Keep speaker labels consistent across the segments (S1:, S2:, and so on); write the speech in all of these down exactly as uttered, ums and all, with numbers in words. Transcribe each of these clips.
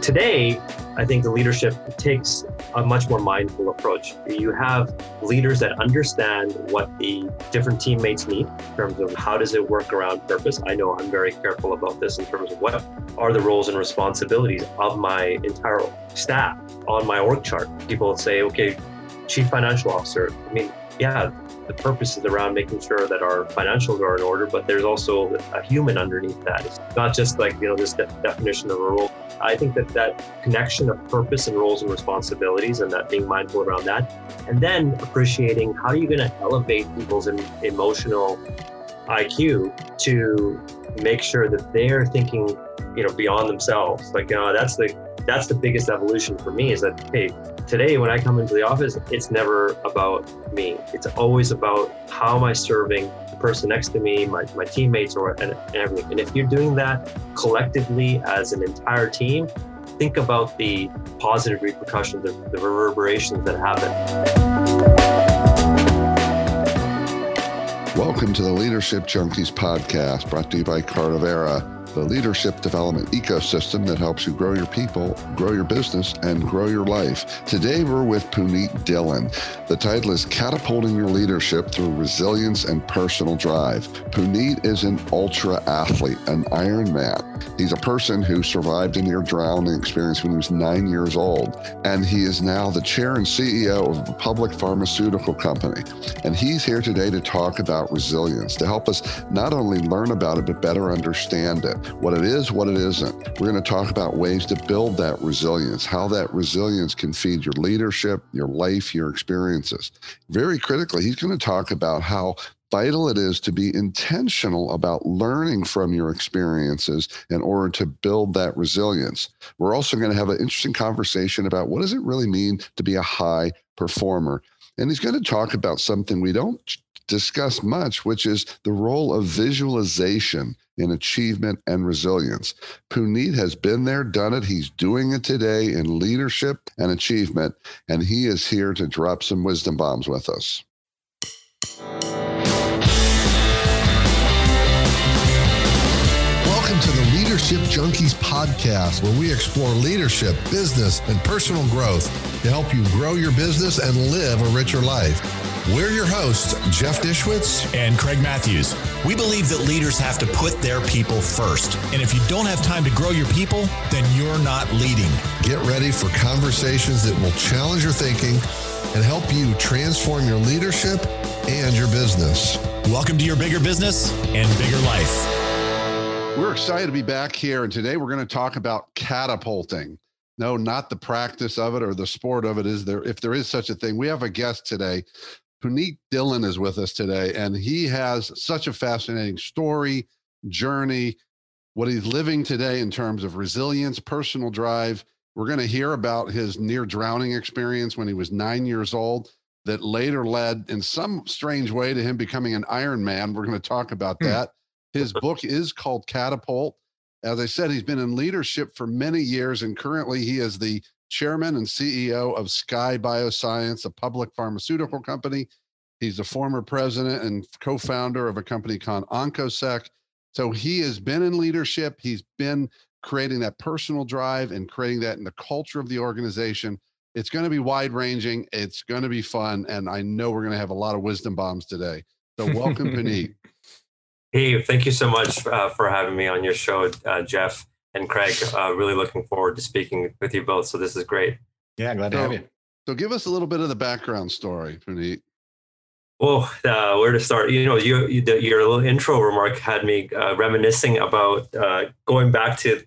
S1: Today, I think the leadership takes a much more mindful approach. You have leaders that understand what the different teammates need in terms of how does it work around purpose. I know I'm very careful about this in terms of what are the roles and responsibilities of my entire staff on my org chart. People say, okay, chief financial officer. I mean, yeah, the purpose is around making sure that our financials are in order, but there's also a human underneath that. It's not just like, you know, this de- definition of a role. I think that that connection of purpose and roles and responsibilities and that being mindful around that, and then appreciating how are you going to elevate people's em- emotional I Q to make sure that they're thinking, you know, beyond themselves. Like, you know, that's the that's the biggest evolution for me is that, hey, today when I come into the office, it's never about me. It's always about how am I serving the person next to me, my, my teammates, or and, and everything. And if you're doing that collectively as an entire team, think about the positive repercussions, the, the reverberations that happen.
S2: Welcome to the Leadership Junkies podcast, brought to you by Cardivera, the leadership development ecosystem that helps you grow your people, grow your business, and grow your life. Today, we're with Puneet Dhillon. The title is Catapulting Your Leadership Through Resilience and Personal Drive. Puneet is an ultra athlete, an Ironman. He's a person who survived a near drowning experience when he was nine years old, and he is now the chair and C E O of a public pharmaceutical company. And he's here today to talk about resilience, to help us not only learn about it, but better understand it. What it is, what it isn't. We're going to talk about ways to build that resilience, how that resilience can feed your leadership, your life, your experiences. Very critically, he's going to talk about how vital it is to be intentional about learning from your experiences in order to build that resilience. We're also going to have an interesting conversation about what does it really mean to be a high performer. And he's going to talk about something we don't discuss much, which is the role of visualization in achievement and resilience. Puneet has been there, done it. He's doing it today in leadership and achievement, and he is here to drop some wisdom bombs with us. Welcome to the Leadership Junkies podcast, where we explore leadership, business, and personal growth to help you grow your business and live a richer life. We're your hosts, Jeff Dishwitz
S3: and Craig Matthews. We believe that leaders have to put their people first. And if you don't have time to grow your people, then you're not leading.
S2: Get ready for conversations that will challenge your thinking and help you transform your leadership and your business.
S3: Welcome to your bigger business and bigger life.
S2: We're excited to be back here, and today we're going to talk about catapulting. No, not the practice of it or the sport of it, is there, if there is such a thing. We have a guest today. Puneet Dhillon is with us today, and he has such a fascinating story, journey, what he's living today in terms of resilience, personal drive. We're going to hear about his near drowning experience when he was nine years old that later led in some strange way to him becoming an Ironman. We're going to talk about that. His book is called Catapult. As I said, he's been in leadership for many years, and currently he is the chairman and C E O of Skye Bioscience, a public pharmaceutical company. He's the former president and co-founder of a company called OncoSec. So he has been in leadership. He's been creating that personal drive and creating that in the culture of the organization. It's going to be wide-ranging. It's going to be fun. And I know we're going to have a lot of wisdom bombs today. So welcome, Puneet.
S1: Hey, thank you so much uh, for having me on your show, uh, Jeff and Craig. Uh, really looking forward to speaking with you both. So this is great.
S3: Yeah, glad
S2: so,
S3: to have you.
S2: So give us a little bit of the background story, Puneet.
S1: Well, uh, where to start? You know, you, you the, your little intro remark had me uh, reminiscing about uh, going back to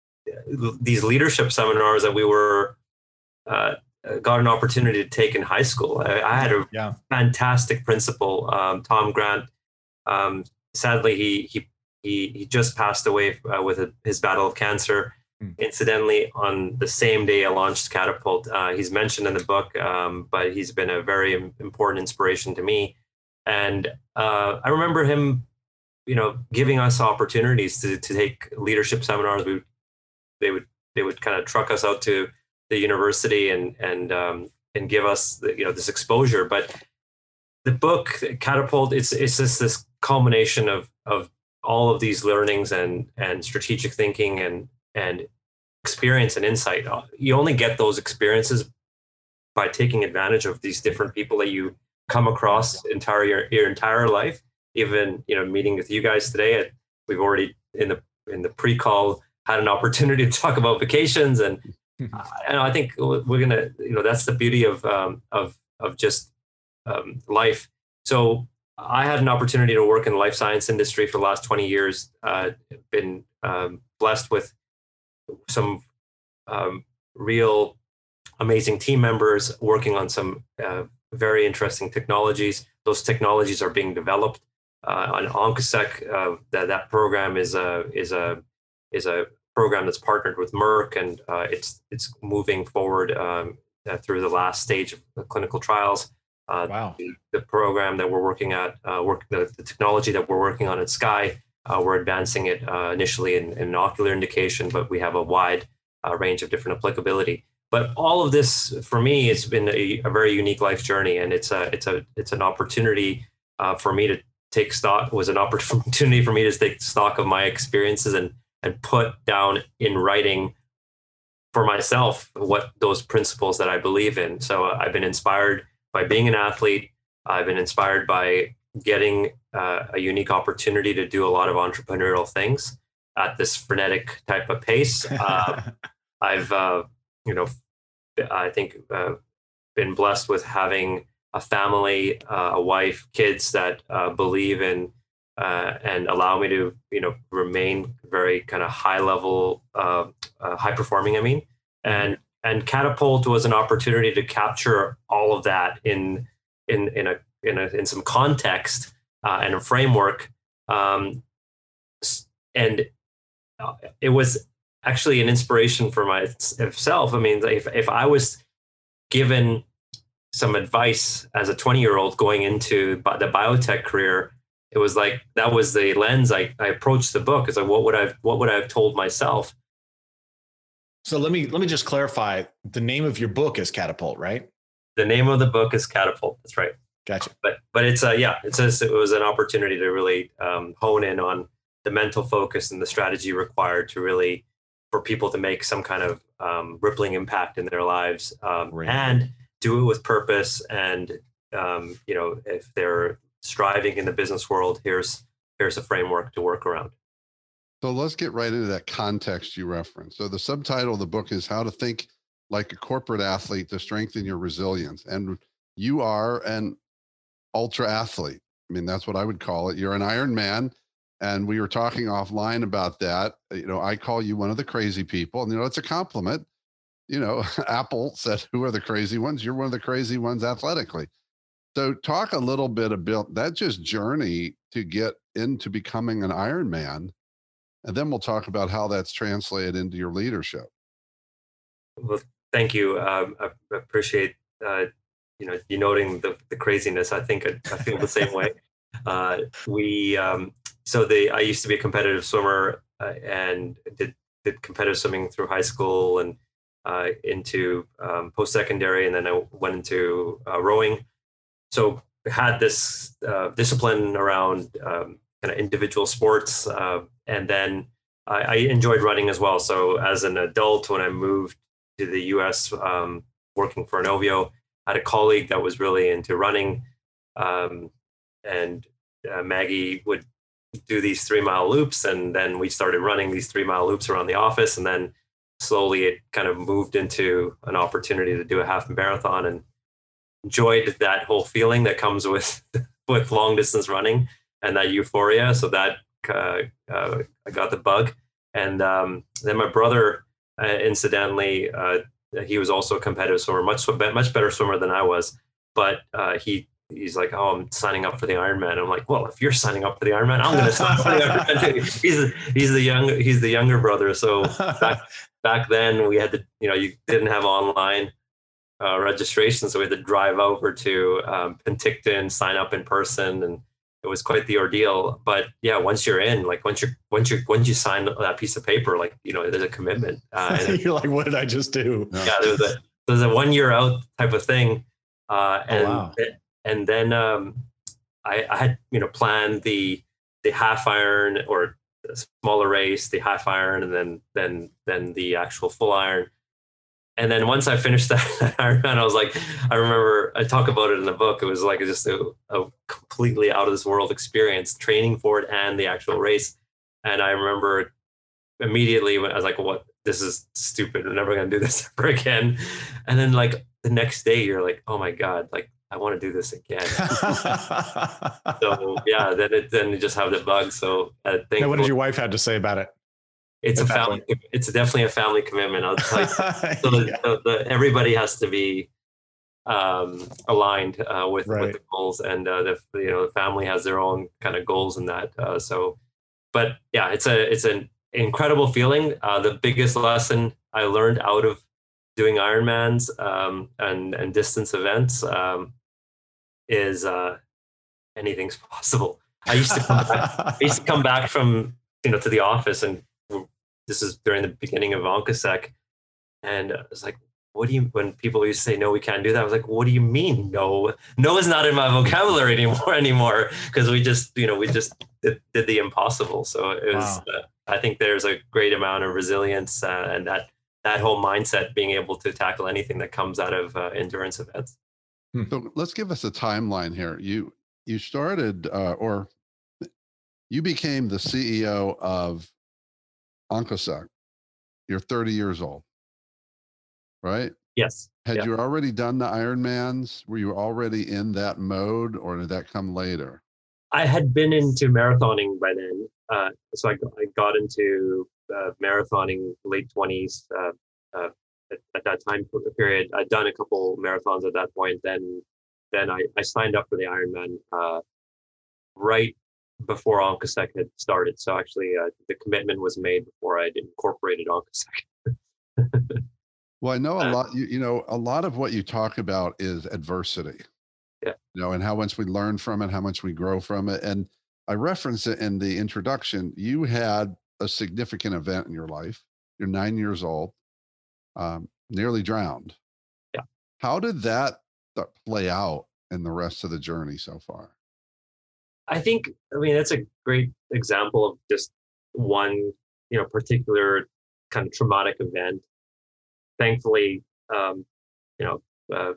S1: these leadership seminars that we were uh, got an opportunity to take in high school. I, I had a
S3: yeah.
S1: fantastic principal, um, Tom Grant. Um, sadly, he he he he just passed away uh, with a, his battle of cancer. Mm. Incidentally, on the same day I launched Catapult. Uh, he's mentioned in the book, um, but he's been a very important inspiration to me. And uh, I remember him, you know, giving us opportunities to to take leadership seminars. We they would they would kind of truck us out to the university and and um, and give us the, you know this exposure. But the book Catapult, it's it's just this culmination of of all of these learnings and and strategic thinking and and experience and insight. You only get those experiences by taking advantage of these different people that you come across entire your, your entire life. Even, you know, meeting with you guys today, we've already in the in the pre-call had an opportunity to talk about vacations, and and I think we're gonna, you know, that's the beauty of um, of of just um, life. So I had an opportunity to work in the life science industry for the last twenty years. Uh, been um, blessed with some um, real amazing team members working on some uh, very interesting technologies. Those technologies are being developed. Uh, on OncoSec, uh, that that program is a is a is a program that's partnered with Merck, and uh, it's it's moving forward um, uh, through the last stage of the clinical trials. Uh,
S3: wow!
S1: The, the program that we're working at, uh, work the, the technology that we're working on at Sky, uh, we're advancing it uh, initially in, in an ocular indication, but we have a wide uh, range of different applicability. But all of this, for me, it's been a, a very unique life journey, and it's a it's a it's an opportunity uh, for me to take stock. Was an opportunity for me to take stock of my experiences and and put down in writing for myself what those principles that I believe in. So uh, I've been inspired by being an athlete. I've been inspired by getting uh, a unique opportunity to do a lot of entrepreneurial things at this frenetic type of pace. Uh, I've, uh, you know, I think uh, been blessed with having a family, uh, a wife, kids that uh, believe in uh, and allow me to, you know, remain very kind of high level, uh, uh, high performing. I mean, and and Catapult was an opportunity to capture all of that in in in a in a in some context uh, and a framework, um, and it was actually an inspiration for myself. I mean, if if I was given some advice as a twenty year old going into the biotech career, it was like, that was the lens I, I approached the book. It's like, what would I, what would I have told myself?
S3: So let me, let me just clarify, the name of your book is Catapult, right?
S1: The name of the book is Catapult. That's right.
S3: Gotcha.
S1: But, but it's a, yeah, it's a, it was an opportunity to really um, hone in on the mental focus and the strategy required to really, for people to make some kind of um, rippling impact in their lives, um, right. and do it with purpose. And, um, you know, if they're striving in the business world, here's, here's a framework to work around.
S2: So let's get right into that context you referenced. So the subtitle of the book is How to Think Like a Corporate Athlete to Strengthen Your Resilience. And you are an ultra athlete. I mean, that's what I would call it. You're an Iron Man. And we were talking offline about that. You know, I call you one of the crazy people, and, you know, it's a compliment. You know, Apple said, who are the crazy ones? You're one of the crazy ones athletically. So talk a little bit about that just journey to get into becoming an Ironman. And then we'll talk about how that's translated into your leadership.
S1: Well, thank you. Um, I appreciate, uh, you know, you noting the, the craziness. I think I, I feel the same way. Uh, we, um, so the, I used to be a competitive swimmer uh, and did, did competitive swimming through high school and uh, into um, post-secondary. And then I went into uh, rowing. So had this uh, discipline around um, kind of individual sports. Uh, and then I, I enjoyed running as well. So as an adult, when I moved to the U S um, working for Inovio, I had a colleague that was really into running. Um, and uh, Maggie would do these three mile loops. And then we started running these three mile loops around the office. And then slowly it kind of moved into an opportunity to do a half marathon, and enjoyed that whole feeling that comes with, with long distance running and that euphoria. So that uh, uh, I got the bug. And um, then my brother, uh, incidentally, uh, he was also a competitive swimmer, much, much better swimmer than I was. But uh, he he's like, oh, I'm signing up for the Ironman. I'm like, well, if you're signing up for the Ironman, I'm going to sign up for the Ironman. He's the, he's the young, he's the younger brother. So back, back then we had to, you know, you didn't have online uh, registration. So we had to drive over to um, Penticton, sign up in person. And it was quite the ordeal. But yeah, once you're in, like once you're, once you're, once you sign that piece of paper, like, you know, there's a commitment. Uh, and
S3: you're like, what did I just do?
S1: Yeah, there was a, there was a one year out type of thing. Uh, and,
S3: oh, wow.
S1: it, and then um, I, I had, you know, planned the, the half iron or the smaller race, the half iron, and then then then the actual full iron. And then once I finished that Ironman, I was like, I remember I talk about it in the book. It was like just a, a completely out of this world experience, training for it and the actual race. And I remember immediately when I was like, what, this is stupid. I'm never going to do this ever again. And then like the next day you're like, oh my God, like I want to do this again. So yeah, then it, then you just have the bug. So I think.
S3: Now, what did your wife have to say about it?
S1: It's a family. Point? It's definitely a family commitment. I'll tell you. So the, yeah. the, the, everybody has to be um, aligned uh, with, right. with the goals, and uh, the you know the family has their own kind of goals in that. Uh, so, but yeah, it's a it's an incredible feeling. Uh, the biggest lesson I learned out of doing Ironmans um, and and distance events um, is uh, anything's possible. I used to come back, I used to come back from you know to the office, and this is during the beginning of OncoSec, and I was like, what do you, when people used to say, no, we can't do that. I was like, what do you mean? No, no is not in my vocabulary anymore, anymore. Cause we just, you know, we just did, did the impossible. So it was, wow. uh, I think there's a great amount of resilience uh, and that, that whole mindset, being able to tackle anything that comes out of uh, endurance events.
S2: So let's give us a timeline here. You, you started uh, or you became the C E O of OncoSec. You're thirty years old, right?
S1: Yes.
S2: Had
S1: yeah.
S2: you already done the Ironmans? Were you already in that mode, or did that come later?
S1: I had been into marathoning by then. Uh, so I, I got into uh, marathoning late twenties. Uh, uh, at, at that time period, I'd done a couple marathons at that point. Then, then I, I signed up for the Ironman uh, right before OncoSec had started. So actually uh, the commitment was made before I incorporated OncoSec.
S2: Well, I know a lot, you, you know, a lot of what you talk about is adversity,
S1: yeah.
S2: you know, and how much we learn from it, how much we grow from it. And I reference it in the introduction. You had a significant event in your life. You're nine years old, um, nearly drowned.
S1: Yeah.
S2: How did that play out in the rest of the journey so far?
S1: I think, I mean, that's a great example of just one, you know, particular kind of traumatic event. Thankfully, um, you know, uh,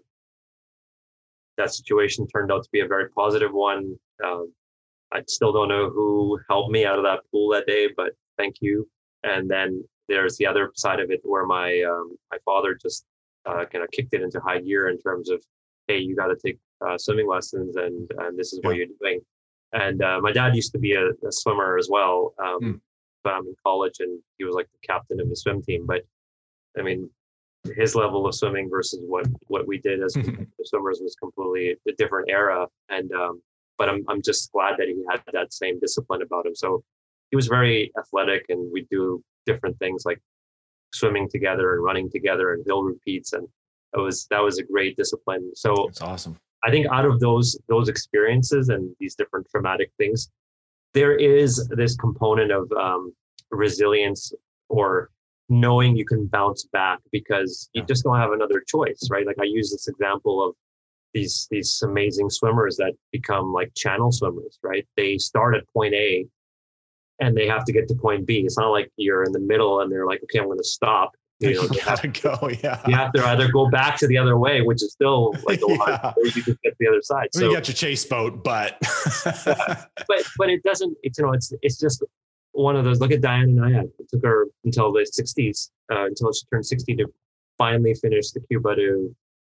S1: that situation turned out to be a very positive one. Um, I still don't know who helped me out of that pool that day, but thank you. And then there's the other side of it where my um, my father just uh, kind of kicked it into high gear in terms of, hey, you got to take uh, swimming lessons, and and this is what yeah. you're doing. And uh, my dad used to be a, a swimmer as well, um, mm. but I'm in college, and he was like the captain of the swim team. But I mean, his level of swimming versus what what we did as swimmers was completely a different era. And um, but I'm I'm just glad that he had that same discipline about him. So he was very athletic, and we do different things like swimming together and running together and hill repeats, and it was that was a great discipline. So
S3: it's awesome.
S1: I think out of those those experiences and these different traumatic things, there is this component of um, resilience, or knowing you can bounce back, because you just don't have another choice, right? Like I use this example of these these amazing swimmers that become like channel swimmers, right? They start at point A and they have to get to point B. It's not like you're in the middle and they're like, okay, I'm going to stop. You know,
S3: you gotta
S1: to,
S3: go. Yeah,
S1: you have to either go back to the other way, which is still like a lot, yeah. or you just get to the other side.
S3: I mean, so you got your chase boat, but
S1: yeah. but but it doesn't. It's you know, it's it's just one of those. Look at Diane and I. It took her until the sixties, uh, until she turned sixty, to finally finish the Cuba to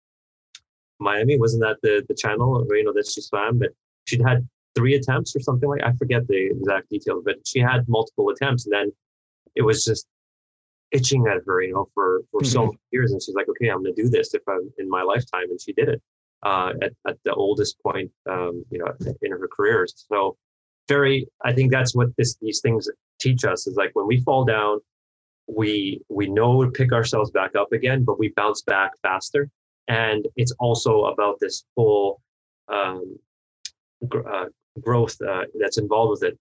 S1: Miami. Wasn't that the the channel, or, you know, that she swam? But she'd had three attempts or something like. I forget the exact details, but she had multiple attempts, and then it was just itching at her, you know, for, for mm-hmm. so many years. And she's like, okay, I'm going to do this if I'm in my lifetime. And she did it uh, at, at the oldest point, um, you know, in her career. So very, I think that's what this, these things teach us, is like when we fall down, we, we know to pick ourselves back up again, but we bounce back faster. And it's also about this whole um, gr- uh, growth uh, that's involved with it.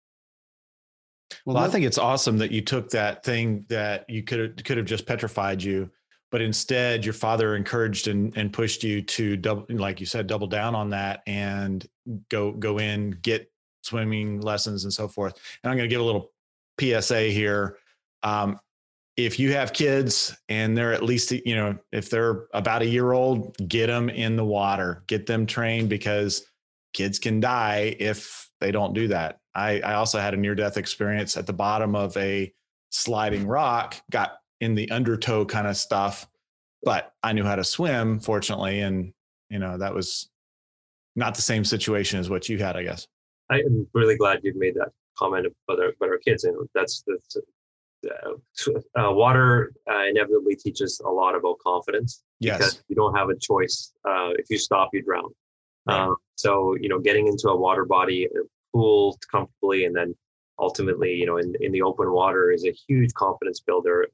S3: Well, I think it's awesome that you took that thing that you could have, could have just petrified you, but instead your father encouraged and, and pushed you to double, like you said, double down on that and go, go in, get swimming lessons and so forth. And I'm going to give a little P S A here. Um, if you have kids and they're at least, you know, if they're about a year old, get them in the water, get them trained, because kids can die if they don't do that. I, I also had a near-death experience at the bottom of a sliding rock, got in the undertow kind of stuff, but I knew how to swim, fortunately. And, you know, that was not the same situation as what you had, I guess.
S1: I am really glad you made that comment about our, about our kids. And that's, that's uh, uh, water uh, inevitably teaches a lot about confidence.
S3: Yes.
S1: Because you don't have a choice. Uh, if you stop, you drown.
S3: Right.
S1: Um, so, you know, getting into a water body, a pool comfortably, and then ultimately, you know, in, in the open water is a huge confidence builder.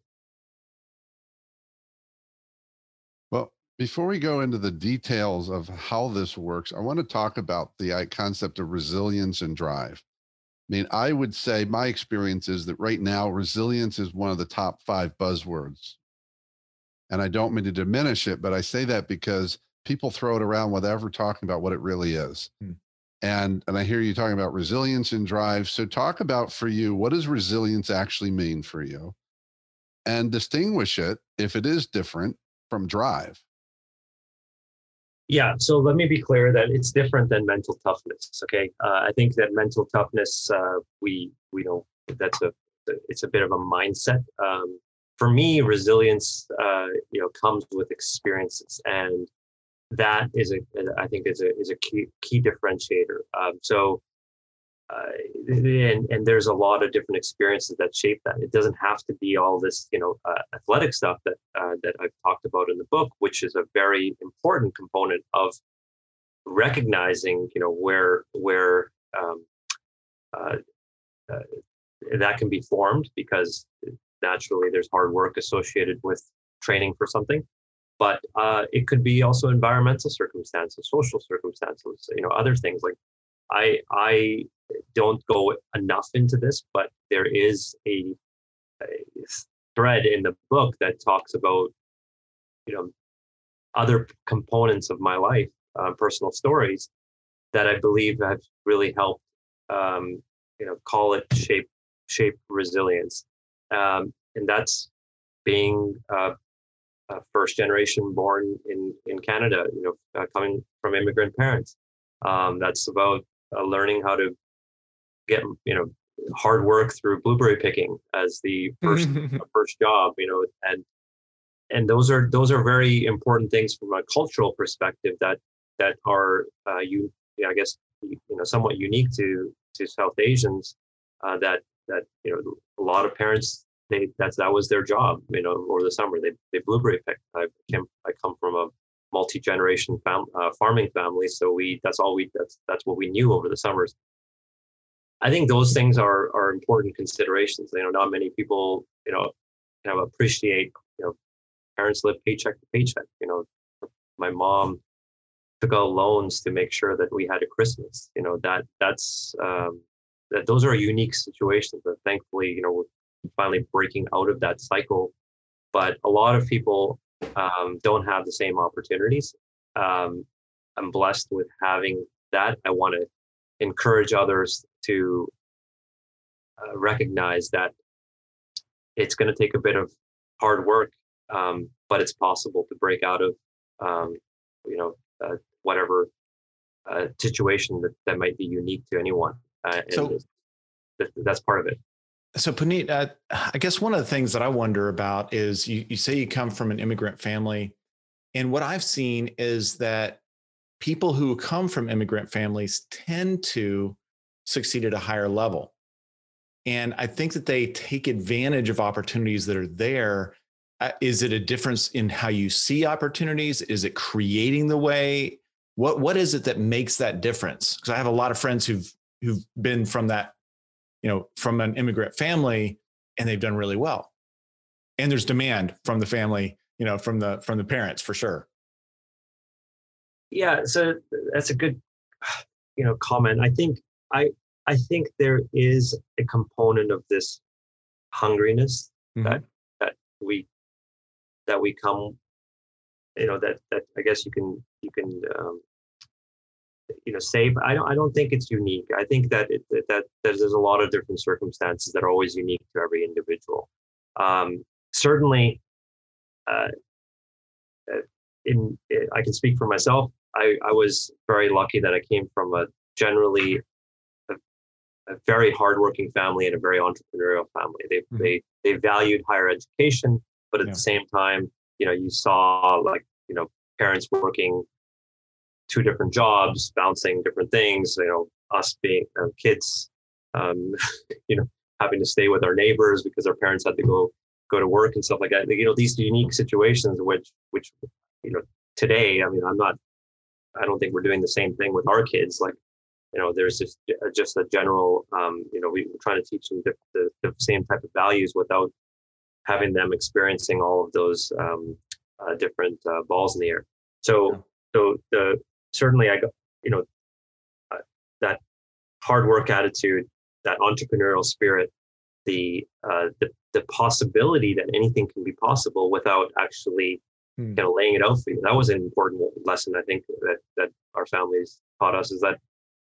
S2: Well, before we go into the details of how this works, I want to talk about the concept of resilience and drive. I mean, I would say my experience is that right now, resilience is one of the top five buzzwords. And I don't mean to diminish it, but I say that because people throw it around without ever talking about what it really is. Hmm. And, and I hear you talking about resilience and drive. So talk about, for you, what does resilience actually mean for you? And distinguish it, if it is different, from drive.
S1: Yeah, so let me be clear that it's different than mental toughness. Okay, uh, I think that mental toughness, uh, we we know that's a it's a bit of a mindset. Um, for me, resilience, uh, you know, comes with experiences, and that is a I think is a is a key key differentiator. Um, so. Uh, and, and there's a lot of different experiences that shape that. It doesn't have to be all this, you know, uh, athletic stuff that uh, that I've talked about in the book, which is a very important component of recognizing, you know, where where um, uh, uh, that can be formed, because naturally there's hard work associated with training for something. But uh, it could be also environmental circumstances, social circumstances, you know, other things like. I I don't go enough into this, but there is a, a thread in the book that talks about, you know, other components of my life, uh, personal stories that I believe have really helped, um, you know, call it shape shape resilience, um, and that's being uh, a first generation born in in Canada, you know, uh, coming from immigrant parents. Um, that's about Uh, learning how to get, you know, hard work through blueberry picking as the first first job, you know, and and those are those are very important things from a cultural perspective that that are uh, you yeah, I guess you know somewhat unique to to South Asians, uh, that that you know a lot of parents, they that's that was their job, you know, over the summer they they blueberry pick. I came I come from a multi-generation fam- uh, farming family, so we that's all we that's that's what we knew over the summers. I think those things are are important considerations. You know, not many people, you know, kind of appreciate, you know, parents live paycheck to paycheck. You know, my mom took out loans to make sure that we had a Christmas. You know, that that's um, that those are unique situations that thankfully, you know, we're finally breaking out of that cycle. But a lot of people um, don't have the same opportunities. Um, I'm blessed with having that. I want to encourage others to uh, recognize that it's going to take a bit of hard work, um, but it's possible to break out of, um, you know, uh, whatever uh, situation that, that might be unique to anyone. Uh, and
S3: so
S1: th- that's part of it.
S3: So Puneet, uh, I guess one of the things that I wonder about is you, you say you come from an immigrant family. And what I've seen is that people who come from immigrant families tend to succeed at a higher level. And I think that they take advantage of opportunities that are there. Uh, is it a difference in how you see opportunities? Is it creating the way? What What is it that makes that difference? Because I have a lot of friends who've who've been from that, you know, from an immigrant family, and they've done really well. And there's demand from the family, you know, from the from the parents for sure.
S1: Yeah, so that's a good, you know, comment. I think I I think there is a component of this hungriness mm-hmm. that that we that we come, you know, that that I guess you can you can um, you know, safe. I don't, I don't think it's unique. I think that it, that, that there's a lot of different circumstances that are always unique to every individual. Um, certainly, uh, in, in I can speak for myself. I, I was very lucky that I came from a generally a, a very hardworking family and a very entrepreneurial family. They mm-hmm. they they valued higher education, but at yeah. the same time, you know, you saw like you know parents working two different jobs, bouncing different things. You know, us being uh, kids, um, you know, having to stay with our neighbors because our parents had to go go to work and stuff like that. You know, these unique situations, which which you know today. I mean, I'm not. I don't think we're doing the same thing with our kids. Like, you know, there's just just a general, um, you know, we, we're trying to teach them the, the, the same type of values without having them experiencing all of those um, uh, different uh, balls in the air. So, so the certainly, I got, you know, uh, that hard work attitude, that entrepreneurial spirit, the uh, the the possibility that anything can be possible without actually Hmm. kind of laying it out for you. That was an important lesson I think that that our families taught us, is that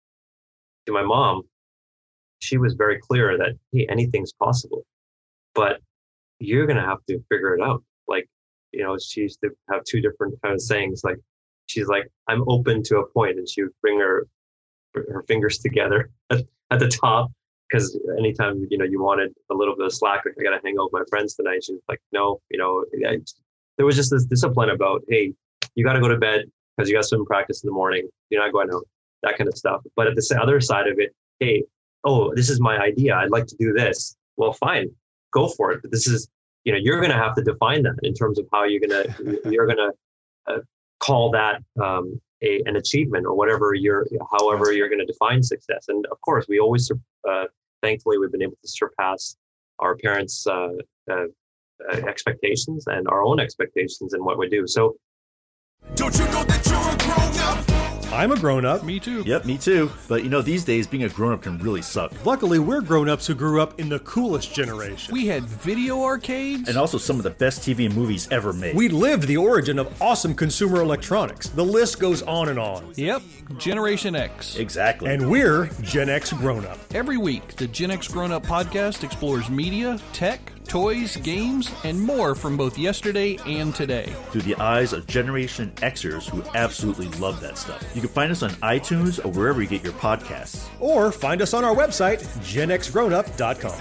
S1: to my mom, she was very clear that, hey, anything's possible, but you're going to have to figure it out. Like, you know, she used to have two different kind of sayings. Like, she's like, I'm open to a point, and she would bring her her fingers together at, at the top, because anytime, you know, you wanted a little bit of slack, like I got to hang out with my friends tonight, she was like, no, you know, I, there was just this discipline about, hey, you got to go to bed because you got swim practice in the morning. You're not going out, that kind of stuff. But at the other side of it, hey, oh, this is my idea. I'd like to do this. Well, fine, go for it. But this is, you know, you're going to have to define that in terms of how you're going to, you're going to uh, call that um, a, an achievement, or whatever you're, however you're going to define success. And of course, we always, uh, thankfully, we've been able to surpass our parents' uh, uh, Uh, expectations and our own expectations in what we do. So,
S4: don't you know that you're a grown-up?
S5: I'm a grown-up.
S6: Me too.
S7: Yep, me too. But you know, these days being a grown-up can really suck.
S5: Luckily, we're grown-ups who grew up in the coolest generation.
S6: We had video arcades.
S7: And also some of the best T V and movies ever made.
S5: We lived the origin of awesome consumer electronics. The list goes on and on.
S6: Yep, Generation X.
S7: Exactly.
S5: And we're Gen X grown-up.
S6: Every week, the Gen X Grown Up podcast explores media, tech, toys, games, and more from both yesterday and today.
S7: Through the eyes of Generation Xers who absolutely love that stuff. You can find us on iTunes or wherever you get your podcasts.
S5: Or find us on our website, gen x grown up dot com.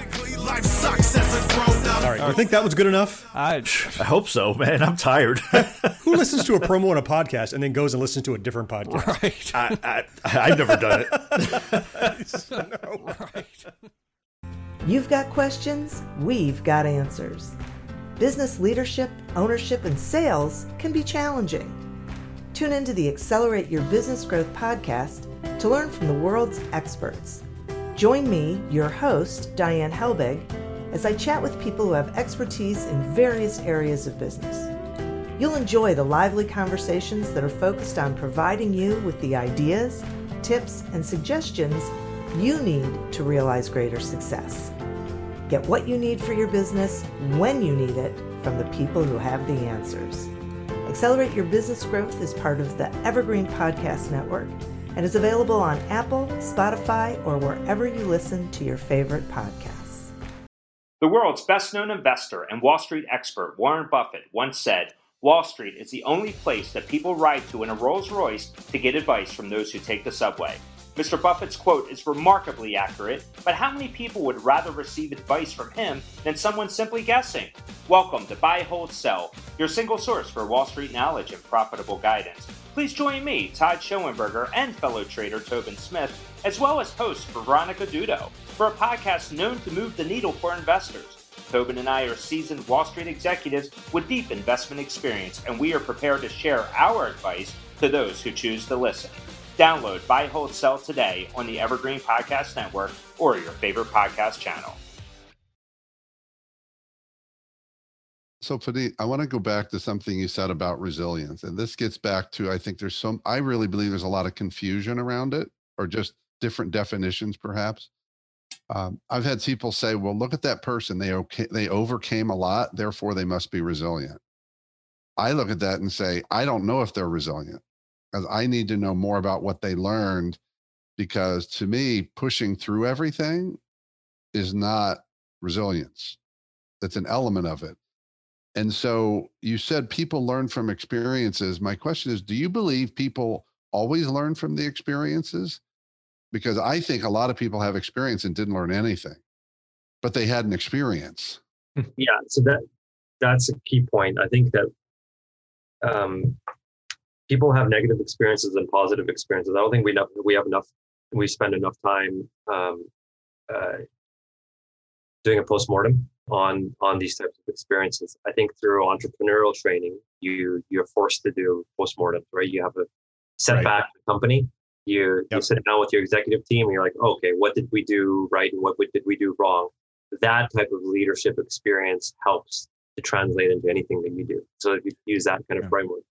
S5: All right, you think that was good enough?
S6: I,
S7: I hope so, man. I'm tired.
S5: Who listens to a promo on a podcast and then goes and listens to a different podcast?
S6: Right.
S7: I, I, I've never done it.
S6: No. Right.
S8: You've got questions, we've got answers. Business leadership, ownership, and sales can be challenging. Tune into the Accelerate Your Business Growth podcast to learn from the world's experts. Join me, your host, Diane Helbig, as I chat with people who have expertise in various areas of business. You'll enjoy the lively conversations that are focused on providing you with the ideas, tips, and suggestions you need to realize greater success. Get what you need for your business when you need it from the people who have the answers. Accelerate Your Business Growth is part of the Evergreen Podcast Network and is available on Apple, Spotify, or wherever you listen to your favorite podcasts.
S9: The world's best-known investor and Wall Street expert Warren Buffett once said, "Wall Street is the only place that people ride to in a Rolls-Royce to get advice from those who take the subway." Mister Buffett's quote is remarkably accurate, but how many people would rather receive advice from him than someone simply guessing? Welcome to Buy, Hold, Sell, your single source for Wall Street knowledge and profitable guidance. Please join me, Todd Schoenberger, and fellow trader Tobin Smith, as well as host Veronica Dudo, for a podcast known to move the needle for investors. Tobin and I are seasoned Wall Street executives with deep investment experience, and we are prepared to share our advice to those who choose to listen. Download Buy, Hold, Sell today on the Evergreen Podcast Network or your favorite podcast channel.
S2: So, Puneet, I want to go back to something you said about resilience. And this gets back to, I think there's some, I really believe there's a lot of confusion around it, or just different definitions, perhaps. Um, I've had people say, well, look at that person. They, okay, they overcame a lot, therefore they must be resilient. I look at that and say, I don't know if they're resilient. As I need to know more about what they learned, because to me, pushing through everything is not resilience. That's an element of it. And so you said people learn from experiences. My question is, do you believe people always learn from the experiences? Because I think a lot of people have experience and didn't learn anything, but they had an experience.
S1: Yeah, so that that's a key point. I think that um, people have negative experiences and positive experiences. I don't think we know, we have enough, we spend enough time um, uh, doing a postmortem on on these types of experiences. I think through entrepreneurial training, you you're forced to do postmortems, right? You have a setback right. in the company. You yep. you sit down with your executive team and you're like, okay, what did we do right and what did we do wrong? That type of leadership experience helps to translate into anything that you do. So if you use that kind of yeah. framework,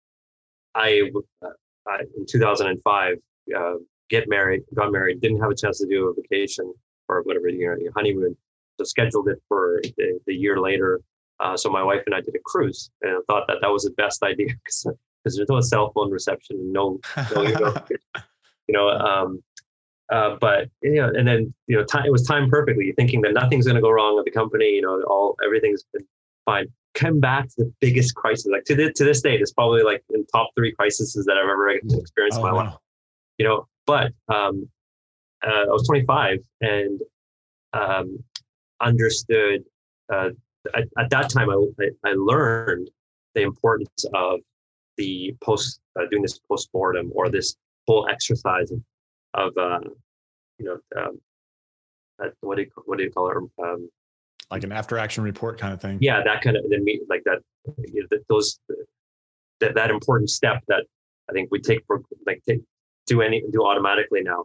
S1: I, uh, I in two thousand five uh, get married, got married, didn't have a chance to do a vacation or whatever, you know, your honeymoon. So scheduled it for the, the year later. Uh, so my wife and I did a cruise, and I thought that that was the best idea because there's no cell phone reception, no, no you know, you know um, uh, but you know, and then you know, time, it was timed perfectly, thinking that nothing's going to go wrong with the company. You know, all everything's been fine. Come back to the biggest crisis, like to this to this day, it's probably like in top three crises that I've ever experienced oh, in my wow. life. You know, but um, uh, I was twenty-five and. Um, understood uh, at, at that time I, I learned the importance of the post uh, doing this postmortem or this whole exercise of, of uh, you know um, uh, what do you what do you call it um,
S3: like an after action report kind of thing.
S1: Yeah, that kind of then like that you know, those that that important step that I think we take for like take do any do automatically now.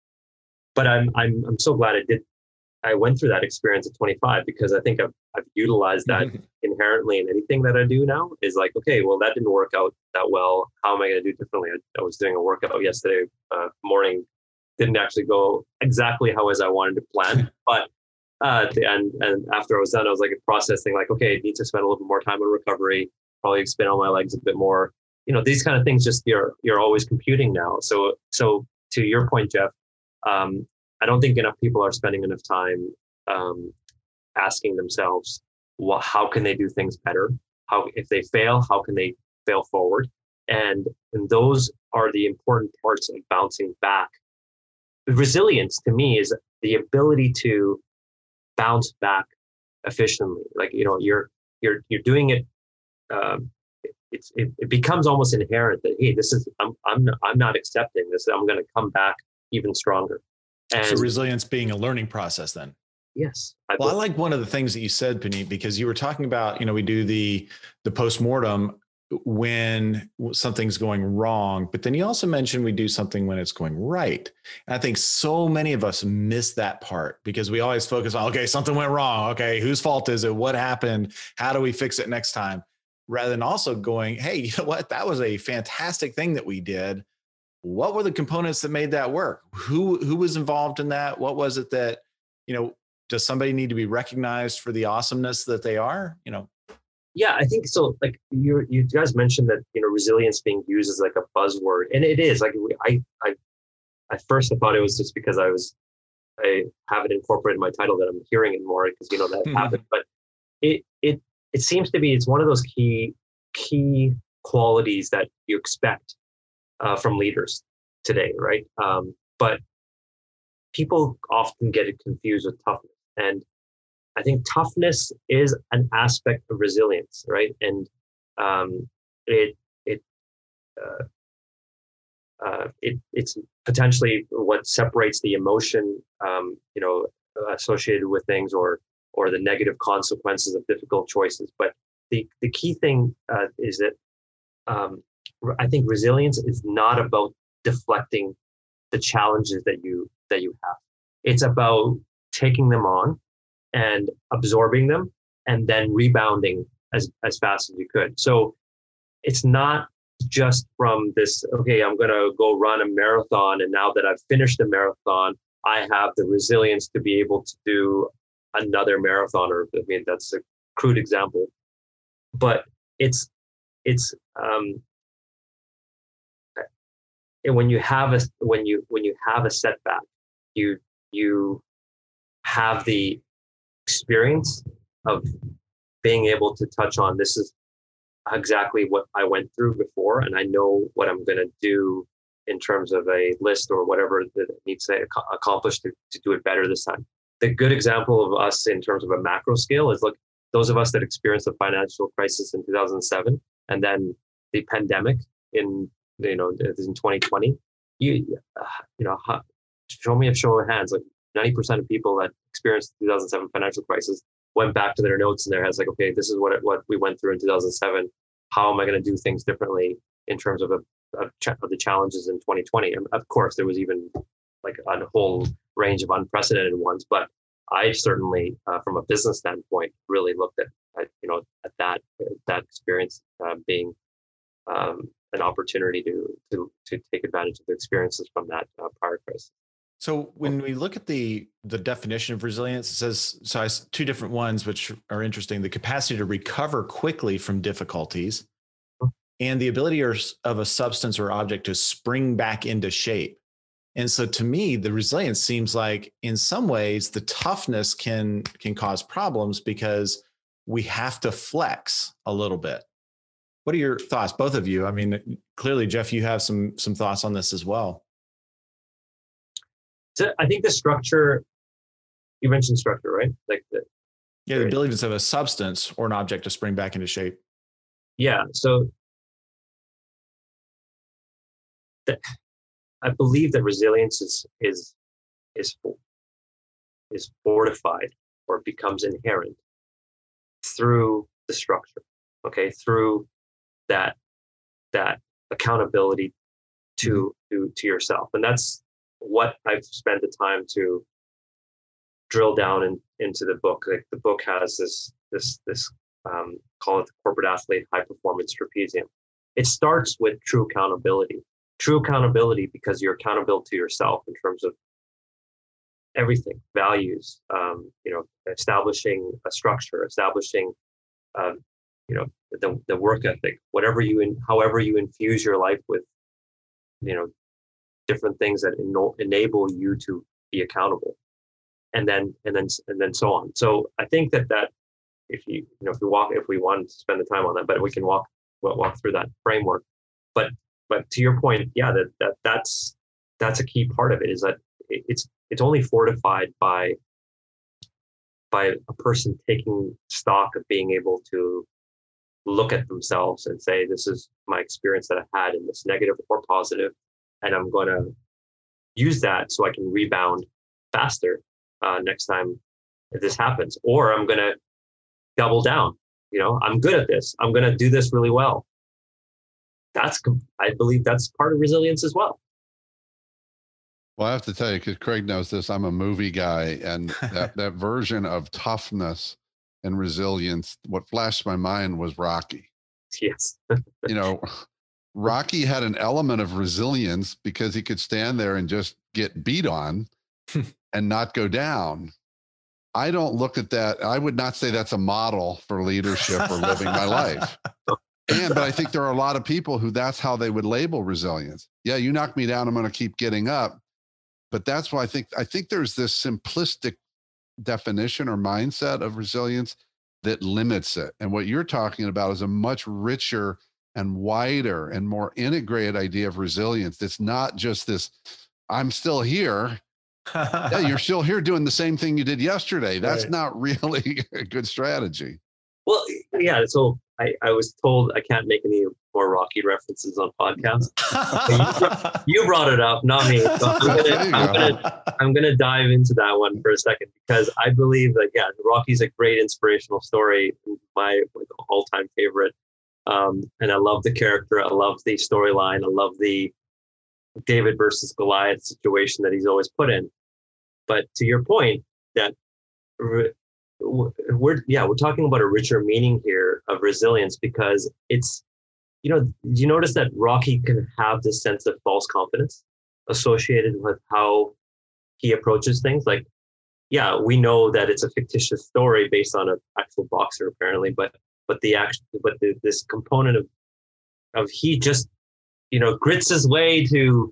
S1: But I'm I'm I'm so glad I did. I went through that experience at twenty-five because I think I've, I've utilized that inherently in anything that I do now is like, okay, well, that didn't work out that well. How am I going to do differently? I, I was doing a workout yesterday uh, morning, didn't actually go exactly how as I wanted to plan. But uh, at the end, and after I was done, I was like processing like, okay, I need to spend a little bit more time on recovery, probably expand on my legs a bit more. You know, these kind of things just you're, you're always computing now. So, so to your point, Jeff, um, I don't think enough people are spending enough time um, asking themselves, well, how can they do things better? How, if they fail, how can they fail forward? And, and those are the important parts of bouncing back. Resilience to me is the ability to bounce back efficiently. Like, you know, you're, you're, you're doing it. Um, it's, it, it becomes almost inherent that, hey, this is, I'm, I'm, not, I'm not accepting this. I'm going to come back even stronger. And
S3: so resilience being a learning process then.
S1: Yes.
S3: I well, I like one of the things that you said, Puneet, because you were talking about, you know, we do the, the postmortem when something's going wrong, but then you also mentioned we do something when it's going right. And I think so many of us miss that part because we always focus on, okay, something went wrong. Okay. Whose fault is it? What happened? How do we fix it next time? Rather than also going, hey, you know what? That was a fantastic thing that we did. What were the components that made that work? Who who was involved in that? What was it that, you know, does somebody need to be recognized for the awesomeness that they are? You know?
S1: Yeah, I think so. Like you you guys mentioned that, you know, resilience being used as like a buzzword, and it is. Like I I at first I thought it was just because I was I have it incorporated in my title that I'm hearing it more because you know that mm-hmm. happened. But it it it seems to be it's one of those key key qualities that you expect Uh, from leaders today, right? Um, but people often get it confused with toughness. And I think toughness is an aspect of resilience, right? And um, it it, uh, uh, it it's potentially what separates the emotion, um, you know, associated with things or or the negative consequences of difficult choices. But the the key thing uh, is that um, I think resilience is not about deflecting the challenges that you that you have. It's about taking them on and absorbing them and then rebounding as, as fast as you could. So it's not just from this, okay, I'm going to go run a marathon. And now that I've finished the marathon, I have the resilience to be able to do another marathon. Or I mean, that's a crude example, but it's, it's, um, and when you have a when you when you have a setback, you you have the experience of being able to touch on, this is exactly what I went through before, and I know what I'm going to do in terms of a list or whatever that needs to ac- accomplish to, to do it better this time. The good example of us in terms of a macro scale is, look, those of us that experienced the financial crisis in two thousand seven and then the pandemic in, you know, in twenty twenty, you, uh, you know, show me a show of hands, like ninety percent of people that experienced the two thousand seven financial crisis went back to their notes in their heads, like, okay, this is what it, what we went through in two thousand seven. How am I going to do things differently in terms of, a, of, ch- of the challenges in twenty twenty? And of course, there was even like a whole range of unprecedented ones, but I certainly, uh, from a business standpoint, really looked at, at you know, at that that experience uh, being um, an opportunity to to to take advantage of the experiences from that uh, prior crisis.
S3: So when we look at the the definition of resilience, it says, so I have two different ones, which are interesting: the capacity to recover quickly from difficulties, and the ability of a substance or object to spring back into shape. And so to me, the resilience seems like, in some ways, the toughness can can cause problems because we have to flex a little bit. What are your thoughts, both of you? I mean, clearly, Jeff, you have some some thoughts on this as well.
S1: So I think the structure, you mentioned structure, right? Like the,
S3: yeah, the ability of a substance or an object to spring back into shape.
S1: Yeah. So the, I believe that resilience is is is is fortified or becomes inherent through the structure. Okay, through that that accountability to to to yourself, and that's what I've spent the time to drill down in, into the book. Like the book has this this this um, call it the corporate athlete high performance trapezium. It starts with true accountability. True accountability because you're accountable to yourself in terms of everything, values, um, you know, establishing a structure, establishing, um, you know, the the work ethic, whatever you in, however you infuse your life with, you know, different things that en- enable you to be accountable, and then and then and then so on. So I think that that if you you know if we walk if we want to spend the time on that, but we can walk walk through that framework. But but to your point, yeah, that that that's that's a key part of it, is that it's it's only fortified by by a person taking stock of being able to look at themselves and say, this is my experience that I had in this negative or positive, and I'm going to use that so I can rebound faster uh, next time if this happens. Or I'm going to double down. You know, I'm good at this. I'm going to do this really well. That's, I believe that's part of resilience as well.
S2: Well, I have to tell you, because Craig knows this, I'm a movie guy, and that, that version of toughness and resilience, what flashed my mind was Rocky.
S1: Yes.
S2: You know, Rocky had an element of resilience because he could stand there and just get beat on and not go down. I don't look at that. I would not say that's a model for leadership or living my life. And, but I think there are a lot of people who that's how they would label resilience. Yeah, you knock me down, I'm going to keep getting up. But that's why I think, I think there's this simplistic definition or mindset of resilience that limits it. And what you're talking about is a much richer and wider and more integrated idea of resilience. That's not just this, I'm still here. Yeah, you're still here doing the same thing you did yesterday. That's right. Not really a good strategy.
S1: Well, yeah. So I, I was told I can't make any more Rocky references on podcasts. you, you brought it up, not me. So I'm gonna, I'm gonna, I'm gonna dive into that one for a second, because I believe that, yeah, Rocky's a great inspirational story, my like, all-time favorite. Um, and I love the character. I love the storyline. I love the David versus Goliath situation that he's always put in. But to your point, that we're yeah we're talking about a richer meaning here of resilience, because it's, you know, do you notice that Rocky can have this sense of false confidence associated with how he approaches things? Like, yeah, we know that it's a fictitious story based on an actual boxer apparently, but but the action, but the, this component of of he just, you know, grits his way to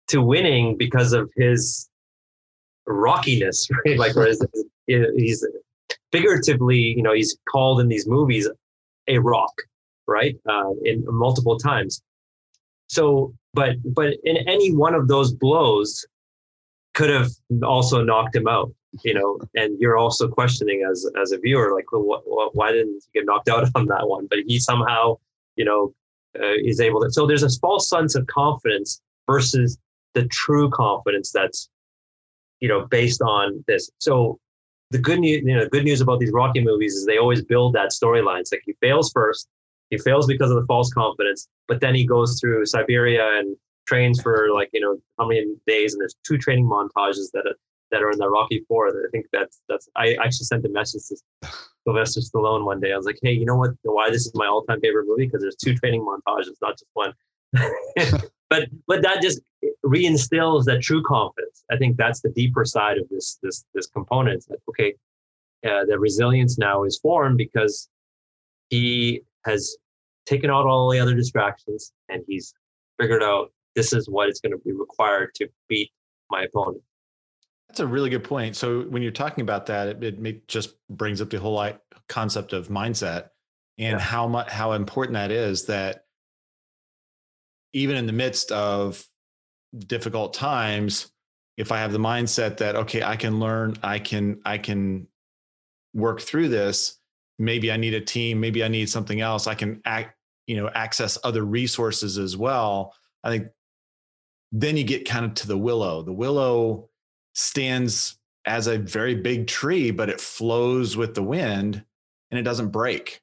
S1: to winning because of his rockiness, right? Like, whereas he's figuratively, you know, he's called in these movies a rock, right? Uh, in multiple times. So, but but in any one of those blows could have also knocked him out, you know. And you're also questioning as as a viewer, like, well, what, what, why didn't he get knocked out on that one? But he somehow, you know, uh, is able to. So there's a false sense of confidence versus the true confidence that's, you know, based on this. So the good news, you know, good news about these Rocky movies is they always build that storyline. It's like he fails first, he fails because of the false confidence, but then he goes through Siberia and trains for like, you know, how many days, and there's two training montages that are, that are in the Rocky Four. That I think that's that's. I actually sent a message to Sylvester Stallone one day. I was like, hey, you know what? Why this is my all-time favorite movie? Because there's two training montages, not just one. But but that just reinstills that true confidence. I think that's the deeper side of this this this component. That okay, uh, the resilience now is formed because he has taken out all the other distractions and he's figured out this is what it's going to be required to beat my opponent.
S3: That's a really good point. So when you're talking about that, it, it make, just brings up the whole like, concept of mindset and yeah. how much how important that is. That even in the midst of difficult times, if I have the mindset that okay, I can learn, I can I can work through this. Maybe I need a team. Maybe I need something else. I can act, you know, access other resources as well. I think then you get kind of to the willow. The willow stands as a very big tree, but it flows with the wind and it doesn't break.